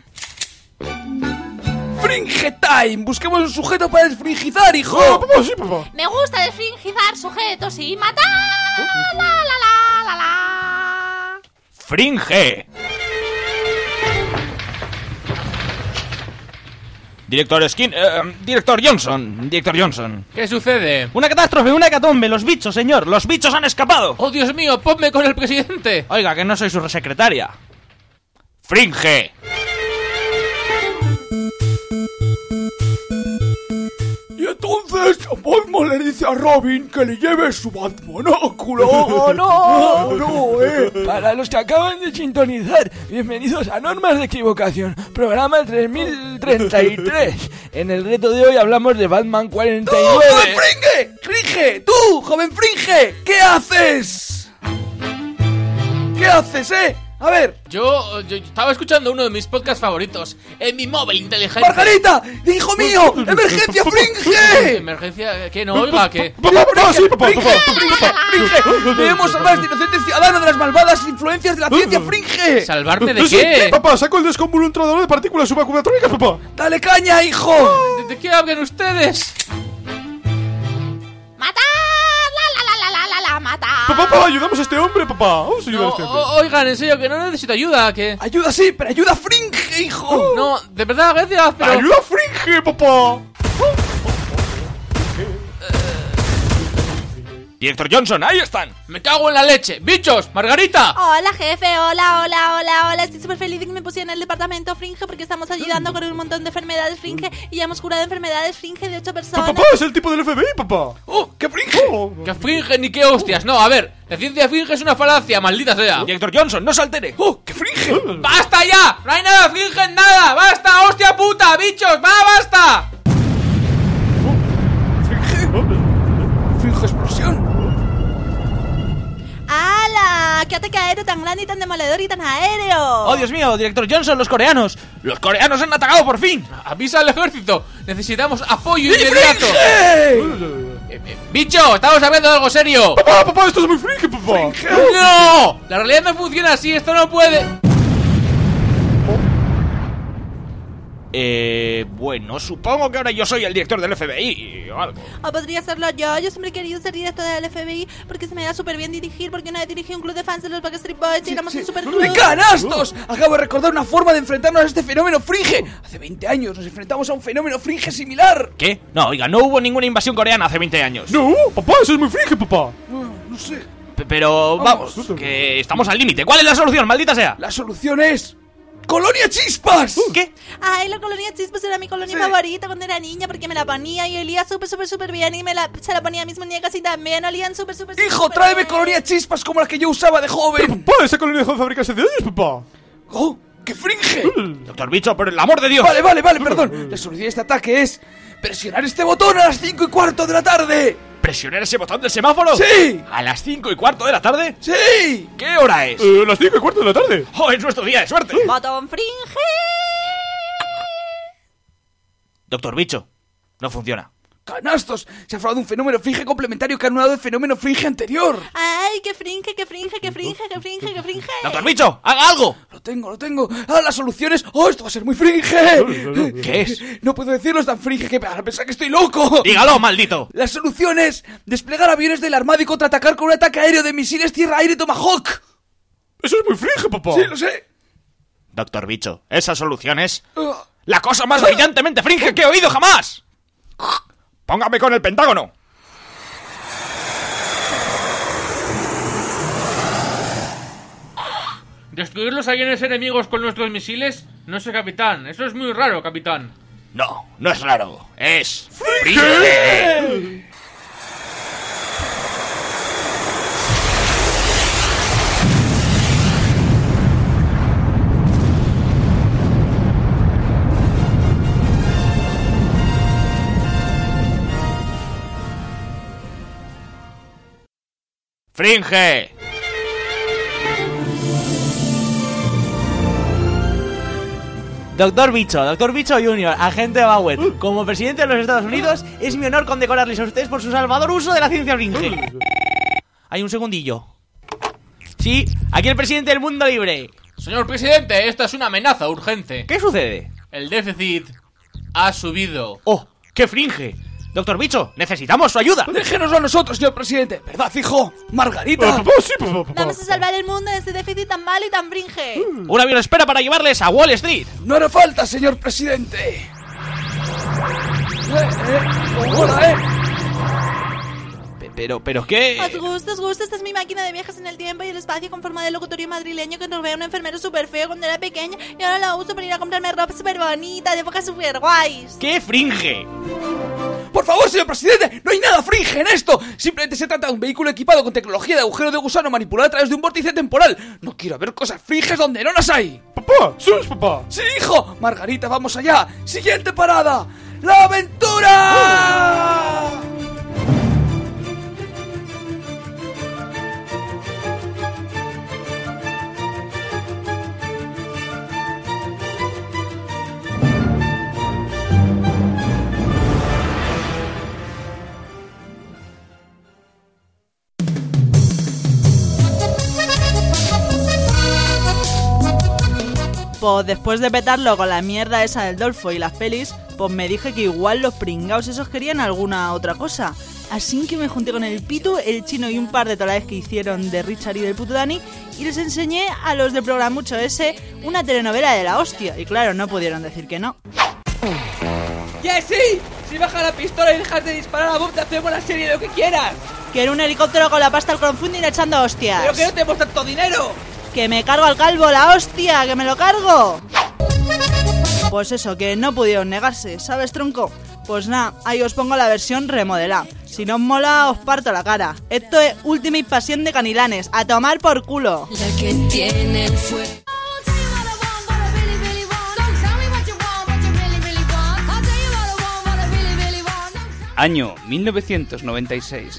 Speaker 6: Fringe Time. Busquemos un sujeto para desfringizar, hijo.
Speaker 5: Ah, papá, sí, papá.
Speaker 2: Me gusta desfringizar sujetos y matar. ¡La, la, la, la, la!
Speaker 4: Fringe. Director Skin... eh, director Johnson. Director Johnson.
Speaker 3: ¿Qué sucede?
Speaker 4: Una catástrofe, una hecatombe. Los bichos, señor. Los bichos han escapado.
Speaker 3: ¡Oh, Dios mío! ¡Ponme con el presidente!
Speaker 4: Oiga, que no soy su secretaria. Fringe.
Speaker 6: Y entonces Batman le dice a Robin que le lleve su Batmonóculo. ¡Oh, no! no, eh. Para los que acaban de sintonizar, bienvenidos a Normas de Equivocación, programa tres mil treinta y tres. En el reto de hoy hablamos de Batman cuarenta y nueve. ¡Tú, joven Fringe! ¡Fringe! ¡Tú, joven Fringe! ¿Qué haces? ¿Qué haces, eh? A ver...
Speaker 3: Yo, yo estaba escuchando uno de mis podcasts favoritos en mi móvil inteligente.
Speaker 6: ¡Margarita! ¡Hijo mío! ¡Emergencia Fringe!
Speaker 3: ¿Emergencia? ¿Qué no? Oiga, ¿qué?
Speaker 5: Papá, papá, sí, papá,
Speaker 6: Fringe,
Speaker 5: papá.
Speaker 6: Fringe, Fringe. Debemos salvar a este inocente ciudadano de las malvadas influencias de la ciencia Fringe.
Speaker 3: ¿Salvarme de
Speaker 5: Sí,
Speaker 3: qué?
Speaker 5: sí, papá, saco el desconvolutulador de partículas subacutomatológicas, papá.
Speaker 6: Dale caña, hijo.
Speaker 3: ¿De, de qué hablan ustedes?
Speaker 2: ¡Matar! ¡La, la, la, la, la, la, matar!
Speaker 5: Papá, papá, ayudamos a este hombre, papá. Vamos a ayudar
Speaker 3: No,
Speaker 5: a este hombre.
Speaker 3: o- oigan, en serio, que no necesito ayuda, que...
Speaker 6: Ayuda sí, pero ayuda a Fringe, hijo.
Speaker 3: No, de verdad, gracias, pero...
Speaker 5: ¡Ayuda Fringe, papá!
Speaker 6: Director Johnson, ahí están.
Speaker 3: ¡Me cago en la leche! ¡Bichos! ¡Margarita!
Speaker 2: Hola, jefe, hola, hola, hola, hola. Estoy súper feliz de que me pusieron en el departamento Fringe porque estamos ayudando con un montón de enfermedades Fringe y ya hemos curado enfermedades Fringe de ocho personas.
Speaker 5: Papá, es el tipo del F B I, papá.
Speaker 6: ¡Oh, qué fringe!
Speaker 5: Oh.
Speaker 3: ¡Que finge ni qué hostias! No, a ver, la ciencia finge es una falacia, maldita sea.
Speaker 6: Director Johnson, no se altere. ¡Oh, qué fringe!
Speaker 3: ¡Basta ya! ¡No hay nada finge en nada! ¡Basta, hostia puta! ¡Bichos! ¡Va, basta!
Speaker 6: ¡Fringe! ¡Fringe explosión!
Speaker 2: ¡Hala! ¡Qué ataque aéreo tan grande y tan demoledor y tan aéreo!
Speaker 4: ¡Oh, Dios mío! Director Johnson, los coreanos.
Speaker 6: ¡Los coreanos han atacado por fin!
Speaker 3: ¡Avisa al ejército! ¡Necesitamos apoyo inmediato!
Speaker 6: ¡Fringe!
Speaker 3: Eh, eh, ¡Bicho! ¡Estamos hablando de algo serio!
Speaker 5: Papá, papá, esto es muy fringe, papá.
Speaker 3: ¡No! La realidad no funciona así, esto no puede.
Speaker 6: Eh... Bueno, supongo que ahora yo soy el director del F B I o algo.
Speaker 2: O podría serlo yo. Yo siempre he querido ser director del F B I porque se me da súper bien dirigir, porque una vez dirigí un club de fans de los Backstreet Boys y éramos un super club.
Speaker 6: ¡Canastos! Acabo de recordar una forma de enfrentarnos a este fenómeno fringe. Hace veinte años nos enfrentamos a un fenómeno fringe similar.
Speaker 4: ¿Qué? No, oiga, no hubo ninguna invasión coreana hace veinte años.
Speaker 5: No, papá, eso es muy fringe, papá.
Speaker 6: No sé.
Speaker 4: P- Pero vamos, que estamos al límite. ¿Cuál es la solución, maldita sea?
Speaker 6: La solución es... ¡Colonia Chispas!
Speaker 4: ¿Qué?
Speaker 2: Ay, la colonia Chispas era mi colonia
Speaker 6: Sí.
Speaker 2: favorita cuando era niña porque me la ponía y olía súper, súper, súper bien y me la, se la ponía a mis muñecas y también olían súper, súper, súper
Speaker 6: ¡Hijo,
Speaker 2: súper
Speaker 6: tráeme
Speaker 2: bien.
Speaker 6: Colonia Chispas como la que yo usaba de joven!
Speaker 5: Papá, esa colonia dejó de fabricarse hace años, papá.
Speaker 6: ¡Oh, qué fringe!
Speaker 4: Doctor Bicho, por el amor de Dios.
Speaker 6: Vale, vale, vale, perdón. La solución a este ataque es... presionar este botón a las cinco y cuarto de la tarde.
Speaker 4: ¿Presionar ese botón del semáforo?
Speaker 6: ¡Sí!
Speaker 4: ¿A las cinco y cuarto de la tarde?
Speaker 6: ¡Sí!
Speaker 4: ¿Qué hora es?
Speaker 5: Eh, las cinco y cuarto de la tarde.
Speaker 4: ¡Oh, es nuestro día de suerte!
Speaker 2: Botón Fringe.
Speaker 4: Doctor Bicho, no funciona.
Speaker 6: ¡Canastos! Se ha formado un fenómeno fringe complementario que ha anulado el fenómeno fringe anterior.
Speaker 2: Ay, qué fringe, qué fringe, qué fringe, qué fringe, qué fringe.
Speaker 4: Doctor Bicho, haga algo.
Speaker 6: Lo tengo, lo tengo. ¡Ah, las soluciones! ¡Oh, esto va a ser muy fringe!
Speaker 4: ¿Qué es?
Speaker 6: No puedo decirlo, es tan fringe que me van a pensar que estoy loco.
Speaker 4: Dígalo, maldito.
Speaker 6: La solución es desplegar aviones del armado y contraatacar con un ataque aéreo de misiles tierra-aire Tomahawk.
Speaker 5: Eso es muy fringe, papá.
Speaker 6: Sí, lo sé.
Speaker 4: Doctor Bicho, esa solución es
Speaker 6: Ah,
Speaker 4: la cosa más brillantemente fringe que he oído jamás. Póngame con el Pentágono.
Speaker 3: ¿Destruir los aviones enemigos con nuestros misiles? No sé, capitán. Eso es muy raro, capitán.
Speaker 4: No, no es raro. Es fringe. Fringe.
Speaker 7: Doctor Bicho, Doctor Bicho junior, agente Bauer. Como presidente de los Estados Unidos, es mi honor condecorarles a ustedes por su salvador uso de la ciencia fringe. Hay un segundillo. Sí, aquí el presidente del mundo libre.
Speaker 3: Señor presidente, esta es una amenaza urgente.
Speaker 7: ¿Qué sucede?
Speaker 3: El déficit ha subido.
Speaker 7: ¡Oh, qué fringe! Doctor Bicho, necesitamos su ayuda.
Speaker 6: Déjenoslo a nosotros, señor presidente. ¿Verdad, hijo?
Speaker 5: Eh,
Speaker 6: Margarita.
Speaker 5: papá, sí, papá, papá.
Speaker 2: Vamos a salvar el mundo de este déficit tan malo y tan fringe.
Speaker 7: Un avión espera para llevarles a Wall Street.
Speaker 6: No hará falta, señor presidente. Eh, eh. Hola, eh.
Speaker 7: Pe- Pero, pero qué...
Speaker 2: Os gusta, os gusta, esta es mi máquina de viajes en el tiempo y el espacio con forma de locutorio madrileño que nos ve un enfermero súper feo cuando era pequeña y ahora la uso para ir a comprarme ropa súper bonita, de épocas súper guays.
Speaker 7: ¡Qué fringe!
Speaker 6: Por favor, señor presidente, no hay nada fringe en esto. Simplemente se trata de un vehículo equipado con tecnología de agujero de gusano manipulado a través de un vórtice temporal. No quiero ver cosas fringes donde no las hay.
Speaker 5: Papá, sus, papá.
Speaker 6: ¡Sí, hijo! Margarita, vamos allá. Siguiente parada. ¡La aventura!
Speaker 2: Pues después de petarlo con la mierda esa del Dolfo y las pelis, pues me dije que igual los pringaos esos querían alguna otra cosa. Así que me junté con el Pitu, el Chino y un par de tolaes que hicieron de Richard y del puto Dani y les enseñé a los de Programucho ese una telenovela de la hostia. Y claro, no pudieron decir que no.
Speaker 8: ¡Jessy! Si bajas la pistola y dejas de disparar a Bob, te hacemos la serie de lo que quieras.
Speaker 2: Quiero un helicóptero con la pasta al crowdfunding echando hostias.
Speaker 4: ¡Pero que no tenemos tanto dinero!
Speaker 2: ¡Que me cargo al calvo, la hostia! ¡Que me lo cargo! Pues eso, que no pudieron negarse, ¿sabes, tronco? Pues nada, ahí os pongo la versión remodelada. Si no os mola, os parto la cara. Esto es Ultimate Pasión de Canilanes. ¡A tomar por culo!
Speaker 8: La que tiene el fuego.
Speaker 1: Año mil novecientos noventa y seis.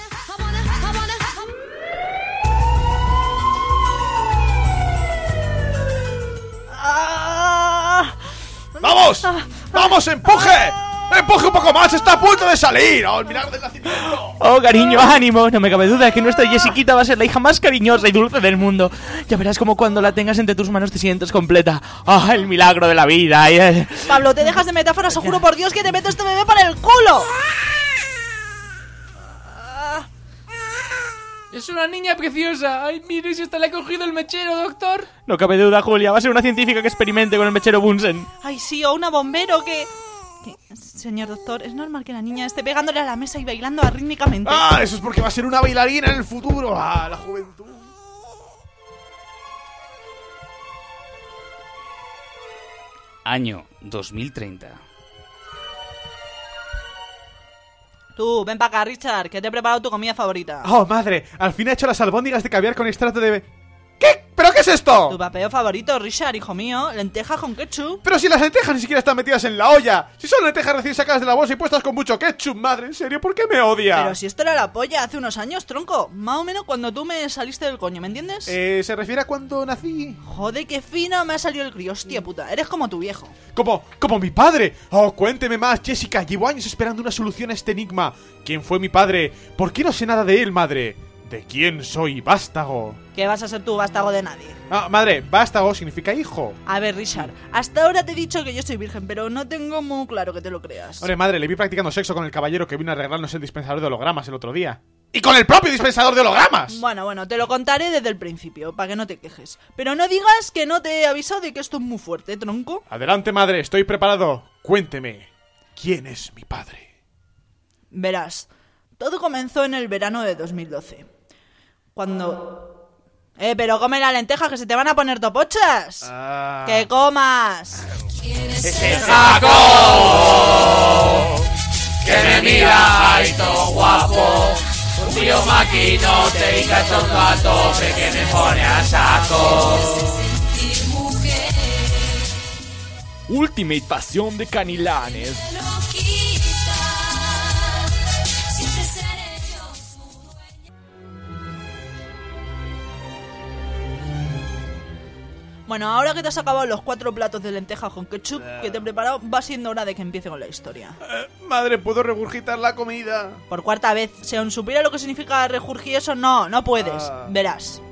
Speaker 2: ¡Ah!
Speaker 5: ¡Vamos! ¡Vamos, empuje! ¡Empuje un poco más! ¡Está a punto de salir! ¡Oh, el milagro del nacimiento!
Speaker 7: Oh, cariño, ánimo. No me cabe duda que nuestra Jessiquita va a ser la hija más cariñosa y dulce del mundo. Ya verás como cuando la tengas entre tus manos te sientes completa. Ah, oh, el milagro de la vida. eh.
Speaker 2: Pablo, te dejas de metáforas, os juro por Dios que te meto este bebé por el culo.
Speaker 3: Es una niña preciosa. Ay, mire si hasta le ha cogido el mechero, doctor.
Speaker 7: No cabe duda, Julia. Va a ser una científica que experimente con el mechero Bunsen.
Speaker 2: Ay, sí, o una bombero que... que... Señor doctor, ¿es normal que la niña esté pegándole a la mesa y bailando arrítmicamente?
Speaker 5: ¡Ah! Eso es porque va a ser una bailarina en el futuro. ¡Ah, la juventud!
Speaker 1: Año dos mil treinta.
Speaker 2: Tú, ven para acá, Richard, que te he preparado tu comida favorita.
Speaker 5: ¡Oh, madre! Al fin ha hecho las albóndigas de caviar con extracto de... ¿Qué? ¿Pero qué es esto?
Speaker 2: Tu papeo favorito, Richard, hijo mío, lentejas con ketchup.
Speaker 5: Pero si las lentejas ni siquiera están metidas en la olla. Si son lentejas recién sacadas de la bolsa y puestas con mucho ketchup, madre, en serio, ¿por qué me odia?
Speaker 2: Pero si esto era la polla hace unos años, tronco. Más o menos cuando tú me saliste del coño, ¿me entiendes?
Speaker 5: Eh, ¿se refiere a cuando nací?
Speaker 2: Joder, qué fino me ha salido el crío, hostia puta. Eres como tu viejo.
Speaker 5: Como, como mi padre. Oh, cuénteme más, Jessica. Llevo años esperando una solución a este enigma. ¿Quién fue mi padre? ¿Por qué no sé nada de él, madre? ¿De quién soy vástago?
Speaker 2: ¿Qué vas a ser tú, vástago de nadie?
Speaker 5: Ah, madre, vástago significa hijo.
Speaker 2: A ver, Richard, hasta ahora te he dicho que yo soy virgen, pero no tengo muy claro que te lo creas.
Speaker 5: Hombre, madre, le vi practicando sexo con el caballero que vino a arreglarnos el dispensador de hologramas el otro día. ¡Y con el propio dispensador de hologramas!
Speaker 2: Bueno, bueno, te lo contaré desde el principio, para que no te quejes. Pero no digas que no te he avisado de que esto es muy fuerte, tronco.
Speaker 5: Adelante, madre, estoy preparado. Cuénteme, ¿quién es mi padre?
Speaker 2: Verás, todo comenzó en el verano de dos mil doce. Cuando... Eh, pero come las lentejas que se te van a poner topochas.
Speaker 5: Ah.
Speaker 2: ¡Que comas!
Speaker 3: ¡Ese saco! Que me mira, ay, todo guapo. Un tío maquinote y cachondo a tope que me pone a saco.
Speaker 6: Ultimate Pasión de Canilanes.
Speaker 2: Bueno, ahora que te has acabado los cuatro platos de lentejas con ketchup que te he preparado, va siendo hora de que empiece con la historia.
Speaker 5: Eh, madre, ¿puedo regurgitar la comida?
Speaker 2: Por cuarta vez, si aún supiera lo que significa regurgir eso, no, no puedes.
Speaker 5: Ah.
Speaker 2: Verás.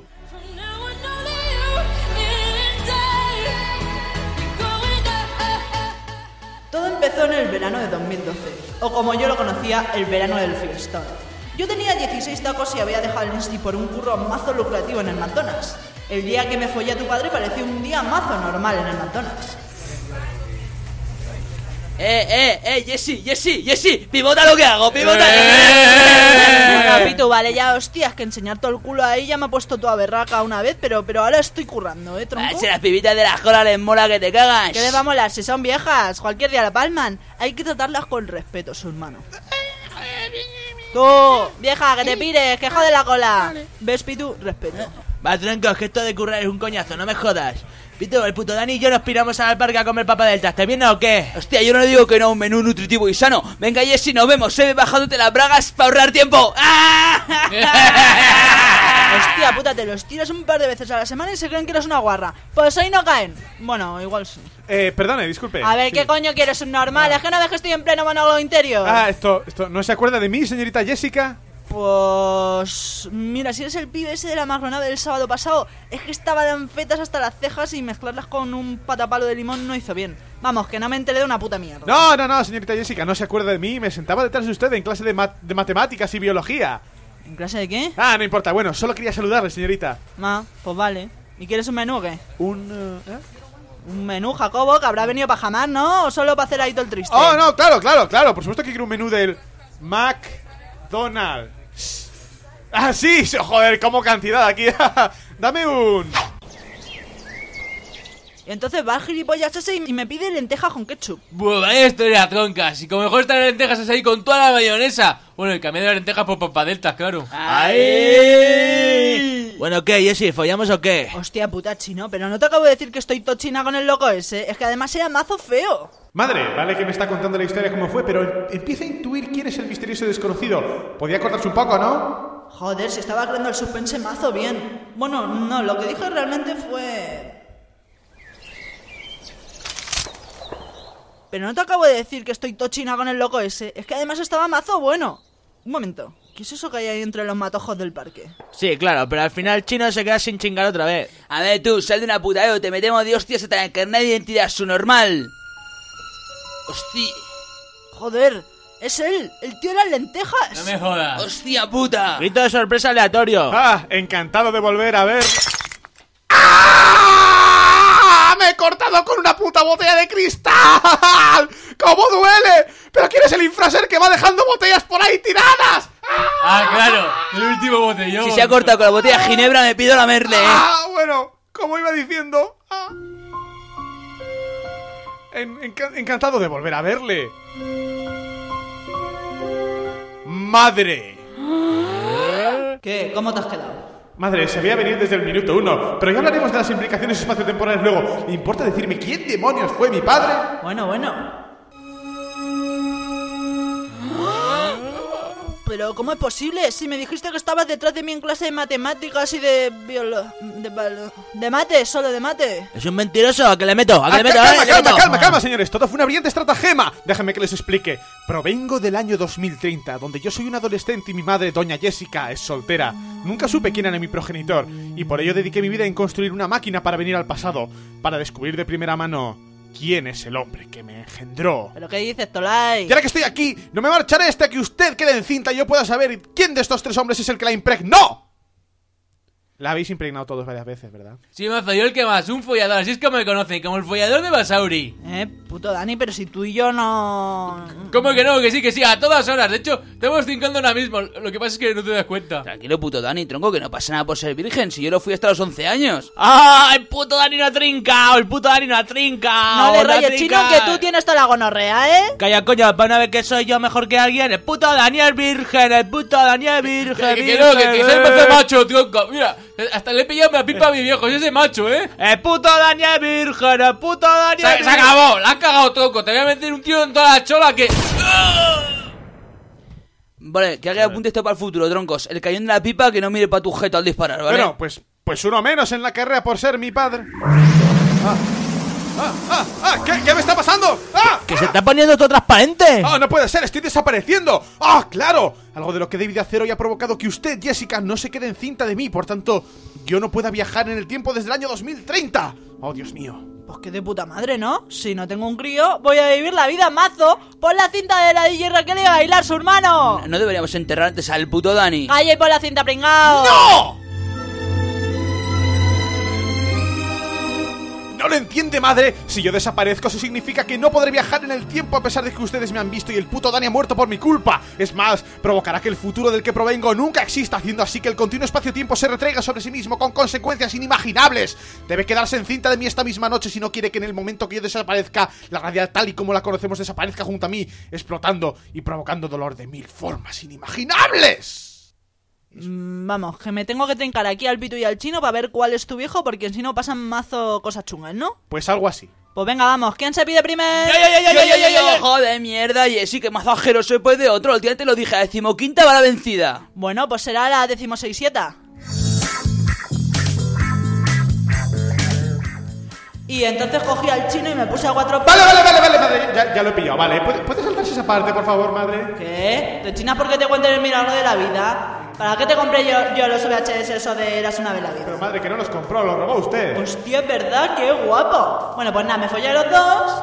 Speaker 2: Todo empezó en el verano de dos mil doce, o como yo lo conocía, el verano del fiestón. Yo tenía dieciséis tacos y había dejado el Insti por un curro mazo lucrativo en el McDonald's. El día que me follé a tu padre pareció un día mazo normal en el McDonald's.
Speaker 4: Eh, eh, eh, Jessy, Jessy, Jessy, pivota lo que hago, pivota.
Speaker 2: Bueno, Pitu, vale, ya hostias, que enseñar todo el culo ahí ya me ha puesto toda berraca una vez, pero, pero ahora estoy currando, ¿eh, tronco?
Speaker 4: Si las pibitas de las colas les mola que te cagas.
Speaker 2: ¿Qué les va a molar? Si son viejas, cualquier día la palman. Hay que tratarlas con respeto, su hermano. Tú, vieja, que te pires, que jode la cola. ¿Ves, Pitu? Respeto.
Speaker 7: Va, troncos, que esto de currar es un coñazo, no me jodas. Pito, el puto Dani y yo nos piramos al parque a comer papa del traste, ¿bien o qué?
Speaker 4: Hostia, yo no le digo que no a un menú nutritivo y sano. Venga, Jessy, nos vemos, eh, bajándote las bragas para ahorrar tiempo. ¡Ah!
Speaker 2: Hostia puta, te los tiras un par de veces a la semana y se creen que eres una guarra. Pues ahí no caen. Bueno, igual sí.
Speaker 5: Eh, perdone, disculpe.
Speaker 2: A ver,
Speaker 5: Sí.
Speaker 2: ¿qué coño quieres? ¿Un normal? ¿Es que no ves que estoy en pleno monólogo interior?
Speaker 5: Ah, esto, esto, ¿no se acuerda de mí, señorita Jessica?
Speaker 2: Pues... Mira, si eres el pibe ese de la macronada del sábado pasado, es que estaba de anfetas hasta las cejas y mezclarlas con un patapalo de limón no hizo bien. Vamos, que no me enteré de una puta mierda.
Speaker 5: No, no, no, señorita Jessica, no se acuerda de mí. Me sentaba detrás de usted en clase de, mat- de matemáticas y biología.
Speaker 2: ¿En clase de qué?
Speaker 5: Ah, no importa, bueno, solo quería saludarle, señorita.
Speaker 2: Ah, pues vale. ¿Y quieres un menú o qué?
Speaker 5: Un... Uh, ¿eh?
Speaker 2: Un menú, Jacobo, que habrá venido para jamás, ¿no? ¿O solo para hacer ahí todo el triste?
Speaker 5: Oh, no, claro, claro, claro. Por supuesto que quiero un menú del McDonald's. Ah, sí, joder, como cantidad aquí. Dame un...
Speaker 2: Y entonces va el gilipollas ese y me pide lentejas con ketchup.
Speaker 3: Buah, vaya historia tronca. Si como mejor están las lentejas es ahí con toda la mayonesa. Bueno, y cambié de las lentejas por papadeltas, claro.
Speaker 7: ¡Ay! Bueno, ¿qué, Jessy? ¿Follamos o qué?
Speaker 2: Hostia puta, chino, pero no te acabo de decir que estoy tochina con el loco ese. Es que además era mazo feo.
Speaker 5: Madre, vale que me está contando la historia como fue, pero empieza a intuir quién es el misterioso desconocido. Podía cortarse un poco, ¿no?
Speaker 2: Joder, se estaba creando el suspense mazo bien. Bueno, no, lo que dije realmente fue... Pero no te acabo de decir que estoy tochina con el loco ese. Es que además estaba mazo bueno. Un momento, ¿qué es eso que hay ahí entre los matojos del parque?
Speaker 7: Sí, claro, pero al final el chino se queda sin chingar otra vez.
Speaker 1: A ver tú, sal de una puta, eh, o te metemos de hostias hasta el carnet de identidad su normal. Hostia.
Speaker 2: Joder, es él, el tío de las lentejas.
Speaker 3: No me jodas.
Speaker 1: Hostia puta.
Speaker 7: Grito de sorpresa aleatorio.
Speaker 5: Ah, encantado de volver a ver... ¡Ah! ¡Me he cortado con una puta botella de cristal! ¡Cómo duele! ¿Pero quién es el infraser que va dejando botellas por ahí tiradas?
Speaker 3: Ah, claro, el último botellón.
Speaker 1: Si se ha cortado con la botella de ginebra, me pido la merle, eh.
Speaker 5: Ah, bueno, como iba diciendo... Ah. En- enca- encantado de volver a verle. ¡Madre!
Speaker 2: ¿Qué? ¿Cómo te has quedado?
Speaker 5: Madre, sabía venir desde el minuto uno, pero ya hablaremos de las implicaciones espaciotemporales luego. ¿Le importa decirme quién demonios fue mi padre?
Speaker 2: Bueno, bueno. Pero ¿cómo es posible? Si me dijiste que estabas detrás de mí en clase de matemáticas y de biolo... de, balo- de mate, solo de mate.
Speaker 7: Es un mentiroso, ¿a que le meto? ¿A que
Speaker 5: Ah,
Speaker 7: le meto?
Speaker 5: calma,
Speaker 7: ¿Eh? ¿Le
Speaker 5: calma,
Speaker 7: meto?
Speaker 5: calma, calma, señores. Todo fue una brillante estratagema. Déjenme que les explique. Provengo del año dos mil treinta, donde yo soy un adolescente y mi madre, doña Jessica, es soltera. Nunca supe quién era mi progenitor, y por ello dediqué mi vida en construir una máquina para venir al pasado, para descubrir de primera mano quién es el hombre que me engendró.
Speaker 2: ¿Pero qué dices, Tolai?
Speaker 5: Y ahora que estoy aquí, no me marcharé hasta que usted quede encinta y yo pueda saber quién de estos tres hombres es el que la impregnó. La habéis impregnado todos varias veces, ¿verdad?
Speaker 3: Sí, mazo, yo el que más, un follador, así es como me conocen, como el follador de Basauri.
Speaker 2: Eh, puto Dani, pero si tú y yo no...
Speaker 3: ¿Cómo que no? Que sí, que sí, a todas horas. De hecho, estamos cincando ahora mismo. Lo que pasa es que no te das cuenta.
Speaker 1: Tranquilo, puto Dani, tronco, que no pasa nada por ser virgen. Si yo lo fui hasta los once años.
Speaker 7: ¡Ah! ¡El puto Dani no ha trincado! ¡El puto Dani no ha trincado!
Speaker 2: No le
Speaker 7: ha
Speaker 2: rayes, chino,
Speaker 7: trincado!
Speaker 2: que tú tienes toda la gonorrea, ¿eh?
Speaker 7: Calla, coño, para una vez que soy yo mejor que alguien. ¡El puto Dani es virgen! ¡El puto Dani es virgen!
Speaker 3: Que, que, que
Speaker 7: virgen,
Speaker 3: no, que, que
Speaker 7: eh.
Speaker 3: soy mazo macho, tronco. Mira, hasta le he pillado la pipa a mi viejo, es ese macho, ¿eh?
Speaker 7: ¡El puto Dani es virgen! ¡El puto Dani
Speaker 3: Se,
Speaker 7: es
Speaker 3: se
Speaker 7: virgen!
Speaker 3: acabó, la has cagado, tronco. Te voy a meter un tiro en toda la chola que...
Speaker 1: Vale, que haga apunte esto para el futuro, troncos. El cañón de la pipa que no mire para tu jeto al disparar, ¿vale?
Speaker 5: Bueno, pues, pues uno menos en la carrera por ser mi padre. Ah, ah, ah, ah, ¿qué, ¿qué me está pasando? ¡Ah!
Speaker 7: ¡Que se está poniendo todo transparente!
Speaker 5: ¡Ah, no puede ser! ¡Estoy desapareciendo! ¡Ah, claro! Algo de lo que debí de hacer hoy ha provocado que usted, Jessica, no se quede encinta de mí. Por tanto, yo no pueda viajar en el tiempo desde el año dos mil treinta. ¡Oh, Dios mío!
Speaker 2: Pues que de puta madre, ¿no? Si no tengo un crío, voy a vivir la vida mazo. Pon la cinta de la D J Raquel y a bailar, su hermano.
Speaker 1: No deberíamos enterrar antes al puto Dani.
Speaker 2: Calla y pon la cinta, pringao.
Speaker 5: ¡No! ¿No lo entiende, madre? Si yo desaparezco, eso significa que no podré viajar en el tiempo a pesar de que ustedes me han visto y el puto Dani ha muerto por mi culpa. Es más, provocará que el futuro del que provengo nunca exista, haciendo así que el continuo espacio-tiempo se retraiga sobre sí mismo con consecuencias inimaginables. Debe quedarse encinta de mí esta misma noche si no quiere que en el momento que yo desaparezca, la realidad tal y como la conocemos desaparezca junto a mí, explotando y provocando dolor de mil formas inimaginables.
Speaker 2: Mm, Vamos, que me tengo que trincar aquí al pito y al chino para ver cuál es tu viejo, porque si no pasan mazo cosas chungas, ¿no?
Speaker 5: Pues algo así.
Speaker 2: Pues venga, vamos, ¿quién se pide primero?
Speaker 7: ¡Ya, ya, ya, ya,
Speaker 1: Yo,
Speaker 7: ya,
Speaker 1: yo,
Speaker 7: ya,
Speaker 1: yo,
Speaker 7: ya, ya!
Speaker 1: joder, mierda, Jessy, que mazo asqueroso después de otro. El día te lo dije, a decimoquinta va la vencida.
Speaker 2: Bueno, pues será la decimoseisieta. Y entonces cogí al chino y me puse a cuatro...
Speaker 5: Vale, vale, vale, vale, madre, ya, ya lo he pillado, vale. ¿Puede, ¿Puede saltarse esa parte, por favor, madre?
Speaker 2: ¿Qué? ¿Te chinas porque te cuenten el milagro de la vida? ¿Para qué te compré yo, yo los V H S eso de Eras una vez la vida?
Speaker 5: Pero madre, que no los compró, los robó usted.
Speaker 2: Hostia, es verdad, qué guapo. Bueno, pues nada, me follé a los dos.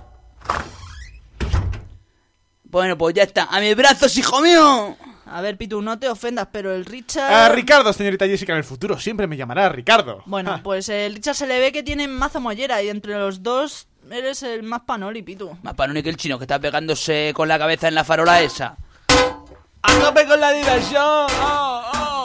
Speaker 1: Bueno, pues ya está. ¡A mis brazos, hijo mío!
Speaker 2: A ver, Pitu, no te ofendas, pero el Richard...
Speaker 5: Ah, Ricardo, señorita Jessica, en el futuro siempre me llamará Ricardo.
Speaker 2: Bueno,
Speaker 5: Ah.
Speaker 2: pues el Richard se le ve que tiene mazo mollera y entre los dos eres el más panoli, Pitu.
Speaker 1: Más panone que el chino que está pegándose con la cabeza en la farola esa.
Speaker 7: ¡A tope con la diversión! ¡Oh, oh!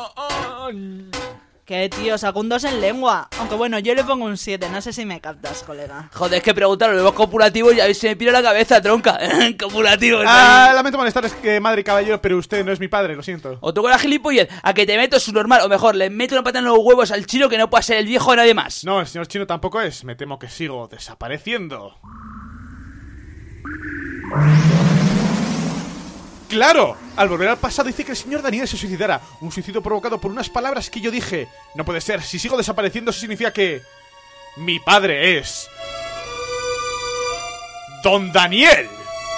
Speaker 2: Que tío, saco un dos en lengua. Aunque bueno, yo le pongo un siete, no sé si me captas, colega.
Speaker 1: Joder, es que preguntaron los copulativos y a ver si me pira la cabeza, tronca. Copulativos.
Speaker 5: Ah, lamento molestar, es que madre y caballero, pero usted no es mi padre, lo siento.
Speaker 1: O tú con la gilipollez, a que te meto su normal, o mejor, le meto una pata en los huevos al chino que no pueda ser el viejo de nadie más.
Speaker 5: No, el señor chino tampoco es, me temo que sigo desapareciendo. ¡Claro! Al volver al pasado dice que el señor Daniel se suicidara. Un suicidio provocado por unas palabras que yo dije. No puede ser, si sigo desapareciendo eso significa que... mi padre es... ¡Don Daniel!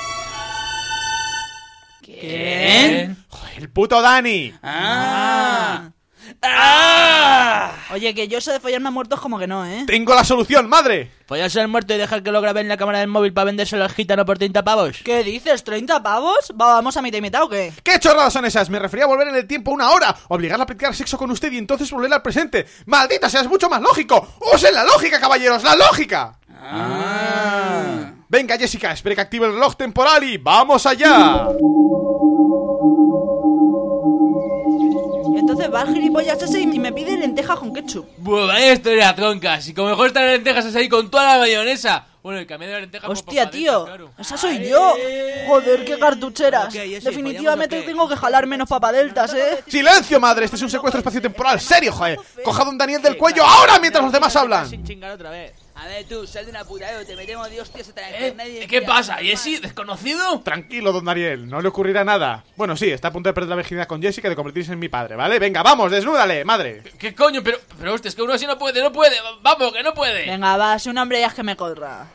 Speaker 1: ¿Quién?
Speaker 5: Joder, el puto Dani.
Speaker 1: ¡Ah! ¡Ah!
Speaker 2: Oye, que yo eso de follarme a muertos como que no, ¿eh?
Speaker 5: ¡Tengo la solución, madre!
Speaker 4: Follarse al muerto y dejar que lo grabe en la cámara del móvil para vendérselo al gitano por treinta pavos.
Speaker 2: ¿Qué dices? ¿treinta pavos? Va, ¿vamos a mitad y mitad o qué?
Speaker 5: ¿Qué chorradas son esas? Me refería a volver en el tiempo una hora, obligarla a practicar sexo con usted y entonces volver al presente. ¡Maldita sea, es mucho más lógico! ¡Usen la lógica, caballeros, la lógica!
Speaker 1: Ah.
Speaker 5: Venga, Jessica, espere que active el reloj temporal y ¡vamos allá!
Speaker 2: Entonces va el gilipollas ese y me pide lentejas con ketchup.
Speaker 3: Buah, vaya historia, tronca. Si como mejor están las lentejas es ahí con toda la mayonesa. Bueno, y cambié de la lenteja por
Speaker 2: Hostia,
Speaker 3: papadita,
Speaker 2: tío,
Speaker 3: claro.
Speaker 2: esa soy yo. Joder, qué cartucheras.
Speaker 7: Ok, Jessy,
Speaker 2: Definitivamente
Speaker 7: ¿follamos o qué?
Speaker 2: tengo que jalar menos papadeltas, ¿eh?
Speaker 5: ¡Silencio, madre! Este es un secuestro espaciotemporal serio, joder. Coja a don Daniel del cuello ahora mientras los demás hablan.
Speaker 7: Sin chingar otra vez.
Speaker 1: A ver tú, sal de una puta, te metemos de hostias hasta la
Speaker 3: ¿Eh?
Speaker 1: nadie.
Speaker 3: ¿Qué pasa, Jessy? ¿Desconocido?
Speaker 5: Tranquilo, don Daniel, no le ocurrirá nada. Bueno, sí, está a punto de perder la virginidad con Jessica y de convertirse en mi padre, ¿vale? Venga, vamos, desnúdale, madre.
Speaker 3: ¿Qué coño? Pero, pero hostia, es que uno así no puede, no puede. Vamos, que no puede.
Speaker 2: Venga, va, si un hombre ya es que me corra.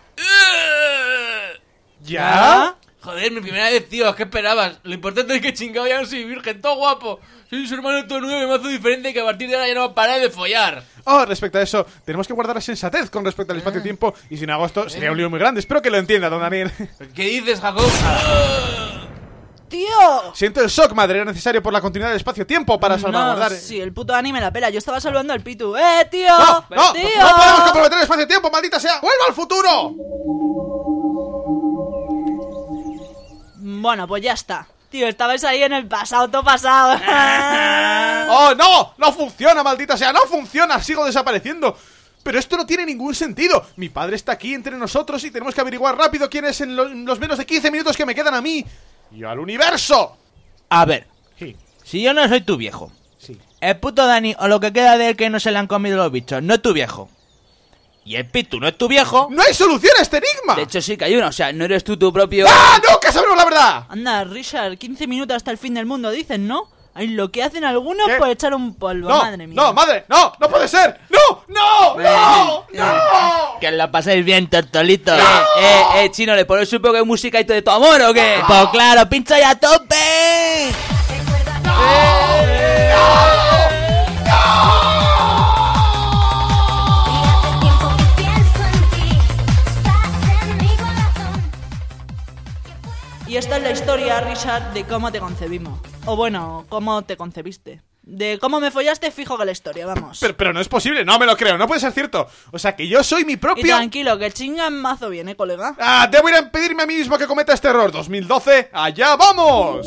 Speaker 5: ¿Ya?
Speaker 3: Joder, mi primera vez, tío, ¿qué esperabas? Lo importante es que chingado ya no soy virgen, todo guapo. Soy su hermano todo nuevo y mazo diferente que a partir de ahora ya no va a parar de follar.
Speaker 5: Oh, respecto a eso, tenemos que guardar la sensatez con respecto al espacio-tiempo y si no hago esto sería un lío muy grande. Espero que lo entienda, don Daniel.
Speaker 3: ¿Qué dices, Jacob?
Speaker 2: ¡Tío!
Speaker 5: Siento el shock, madre, era necesario por la continuidad del espacio-tiempo para salvaguardar...
Speaker 2: No, sí, el puto Dani me la pela. Yo estaba salvando al Pitu. ¡Eh, tío!
Speaker 5: ¡No, no!
Speaker 2: ¡Tío!
Speaker 5: ¡No podemos comprometer el espacio-tiempo, maldita sea! ¡Vuelva al futuro!
Speaker 2: Bueno, pues ya está. Tío, estabais ahí en el pasado, todo pasado.
Speaker 5: ¡Oh, no! ¡No funciona, maldita sea! ¡No funciona! ¡Sigo desapareciendo! Pero esto no tiene ningún sentido. Mi padre está aquí entre nosotros y tenemos que averiguar rápido quién es en, lo, en los menos de quince minutos que me quedan a mí y al universo.
Speaker 4: A ver,
Speaker 5: Sí,
Speaker 4: si yo no soy tu viejo,
Speaker 5: sí.
Speaker 4: el puto Dani o lo que queda de él que no se le han comido los bichos no es tu viejo, y el Pitu no es tu viejo,
Speaker 5: ¡No hay solución a este enigma!
Speaker 1: De hecho sí que hay una, o sea, no eres tú tu propio...
Speaker 5: ¡Ah, no! ¡Que sabremos la verdad!
Speaker 2: Anda, Richard, quince minutos hasta el fin del mundo, dicen, ¿no? Ay, lo que hacen algunos
Speaker 5: ¿Qué?
Speaker 2: por echar un polvo,
Speaker 5: ¡No!
Speaker 2: madre mía.
Speaker 5: ¡No, madre! ¡No! ¡No puede ser! ¡No! ¡No! ¡No! ¡No!
Speaker 4: que la paséis bien, tortolitos.
Speaker 1: Eh, eh, eh, chino, ¿le pones un poco de música y todo de tu amor o qué?
Speaker 4: Pues claro, pincha ya a tope.
Speaker 2: Y esta es la historia, Richard, de cómo te concebimos. O bueno, cómo te concebiste. De cómo me follaste, fijo que la historia, vamos.
Speaker 5: Pero, pero no es posible, no me lo creo, no puede ser cierto. O sea, que yo soy mi
Speaker 2: Y
Speaker 5: propio...
Speaker 2: tranquilo, que chingan mazo bien, ¿eh, colega?
Speaker 5: ¡Ah! Debo ir a impedirme a mí mismo que cometa este error. dos mil doce, ¡allá vamos!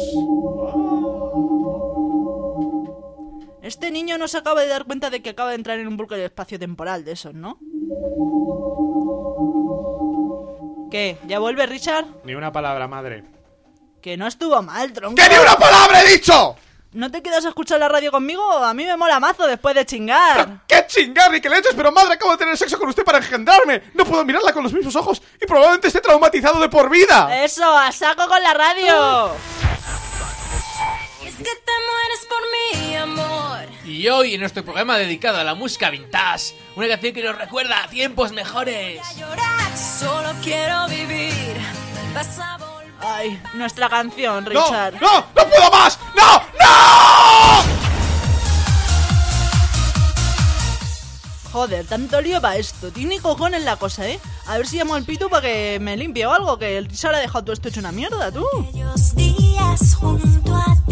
Speaker 2: Este niño no se acaba de dar cuenta de que acaba de entrar en un bucle espacio-temporal de esos, ¿no? ¿Qué? ¿Ya vuelve, Richard?
Speaker 5: Ni una palabra, madre.
Speaker 2: Que no estuvo mal, tronco.
Speaker 5: ¡Que ni una palabra he dicho!
Speaker 2: ¿No te quedas a escuchar la radio conmigo? A mí me mola mazo después de chingar.
Speaker 5: ¡Qué chingar ni que leches! Pero madre, acabo de tener sexo con usted para engendrarme. No puedo mirarla con los mismos ojos y probablemente esté traumatizado de por vida.
Speaker 2: Eso, a saco con la radio.
Speaker 8: Es que te mueres por mi amor.
Speaker 3: Y hoy en nuestro programa dedicado a la música vintage, una canción que nos recuerda a tiempos mejores.
Speaker 8: A llorar, solo quiero vivir. Vas a volver.
Speaker 2: Ay, nuestra canción,
Speaker 5: ¡No!
Speaker 2: Richard.
Speaker 5: ¡No! ¡No puedo más! ¡No! ¡No!
Speaker 2: Joder, tanto lío para esto. Tiene cojones la cosa, ¿eh? A ver si llamo al Pitu para que me limpie o algo, que el Richard ha dejado todo esto hecho una mierda, tú.
Speaker 8: Aquellos días junto a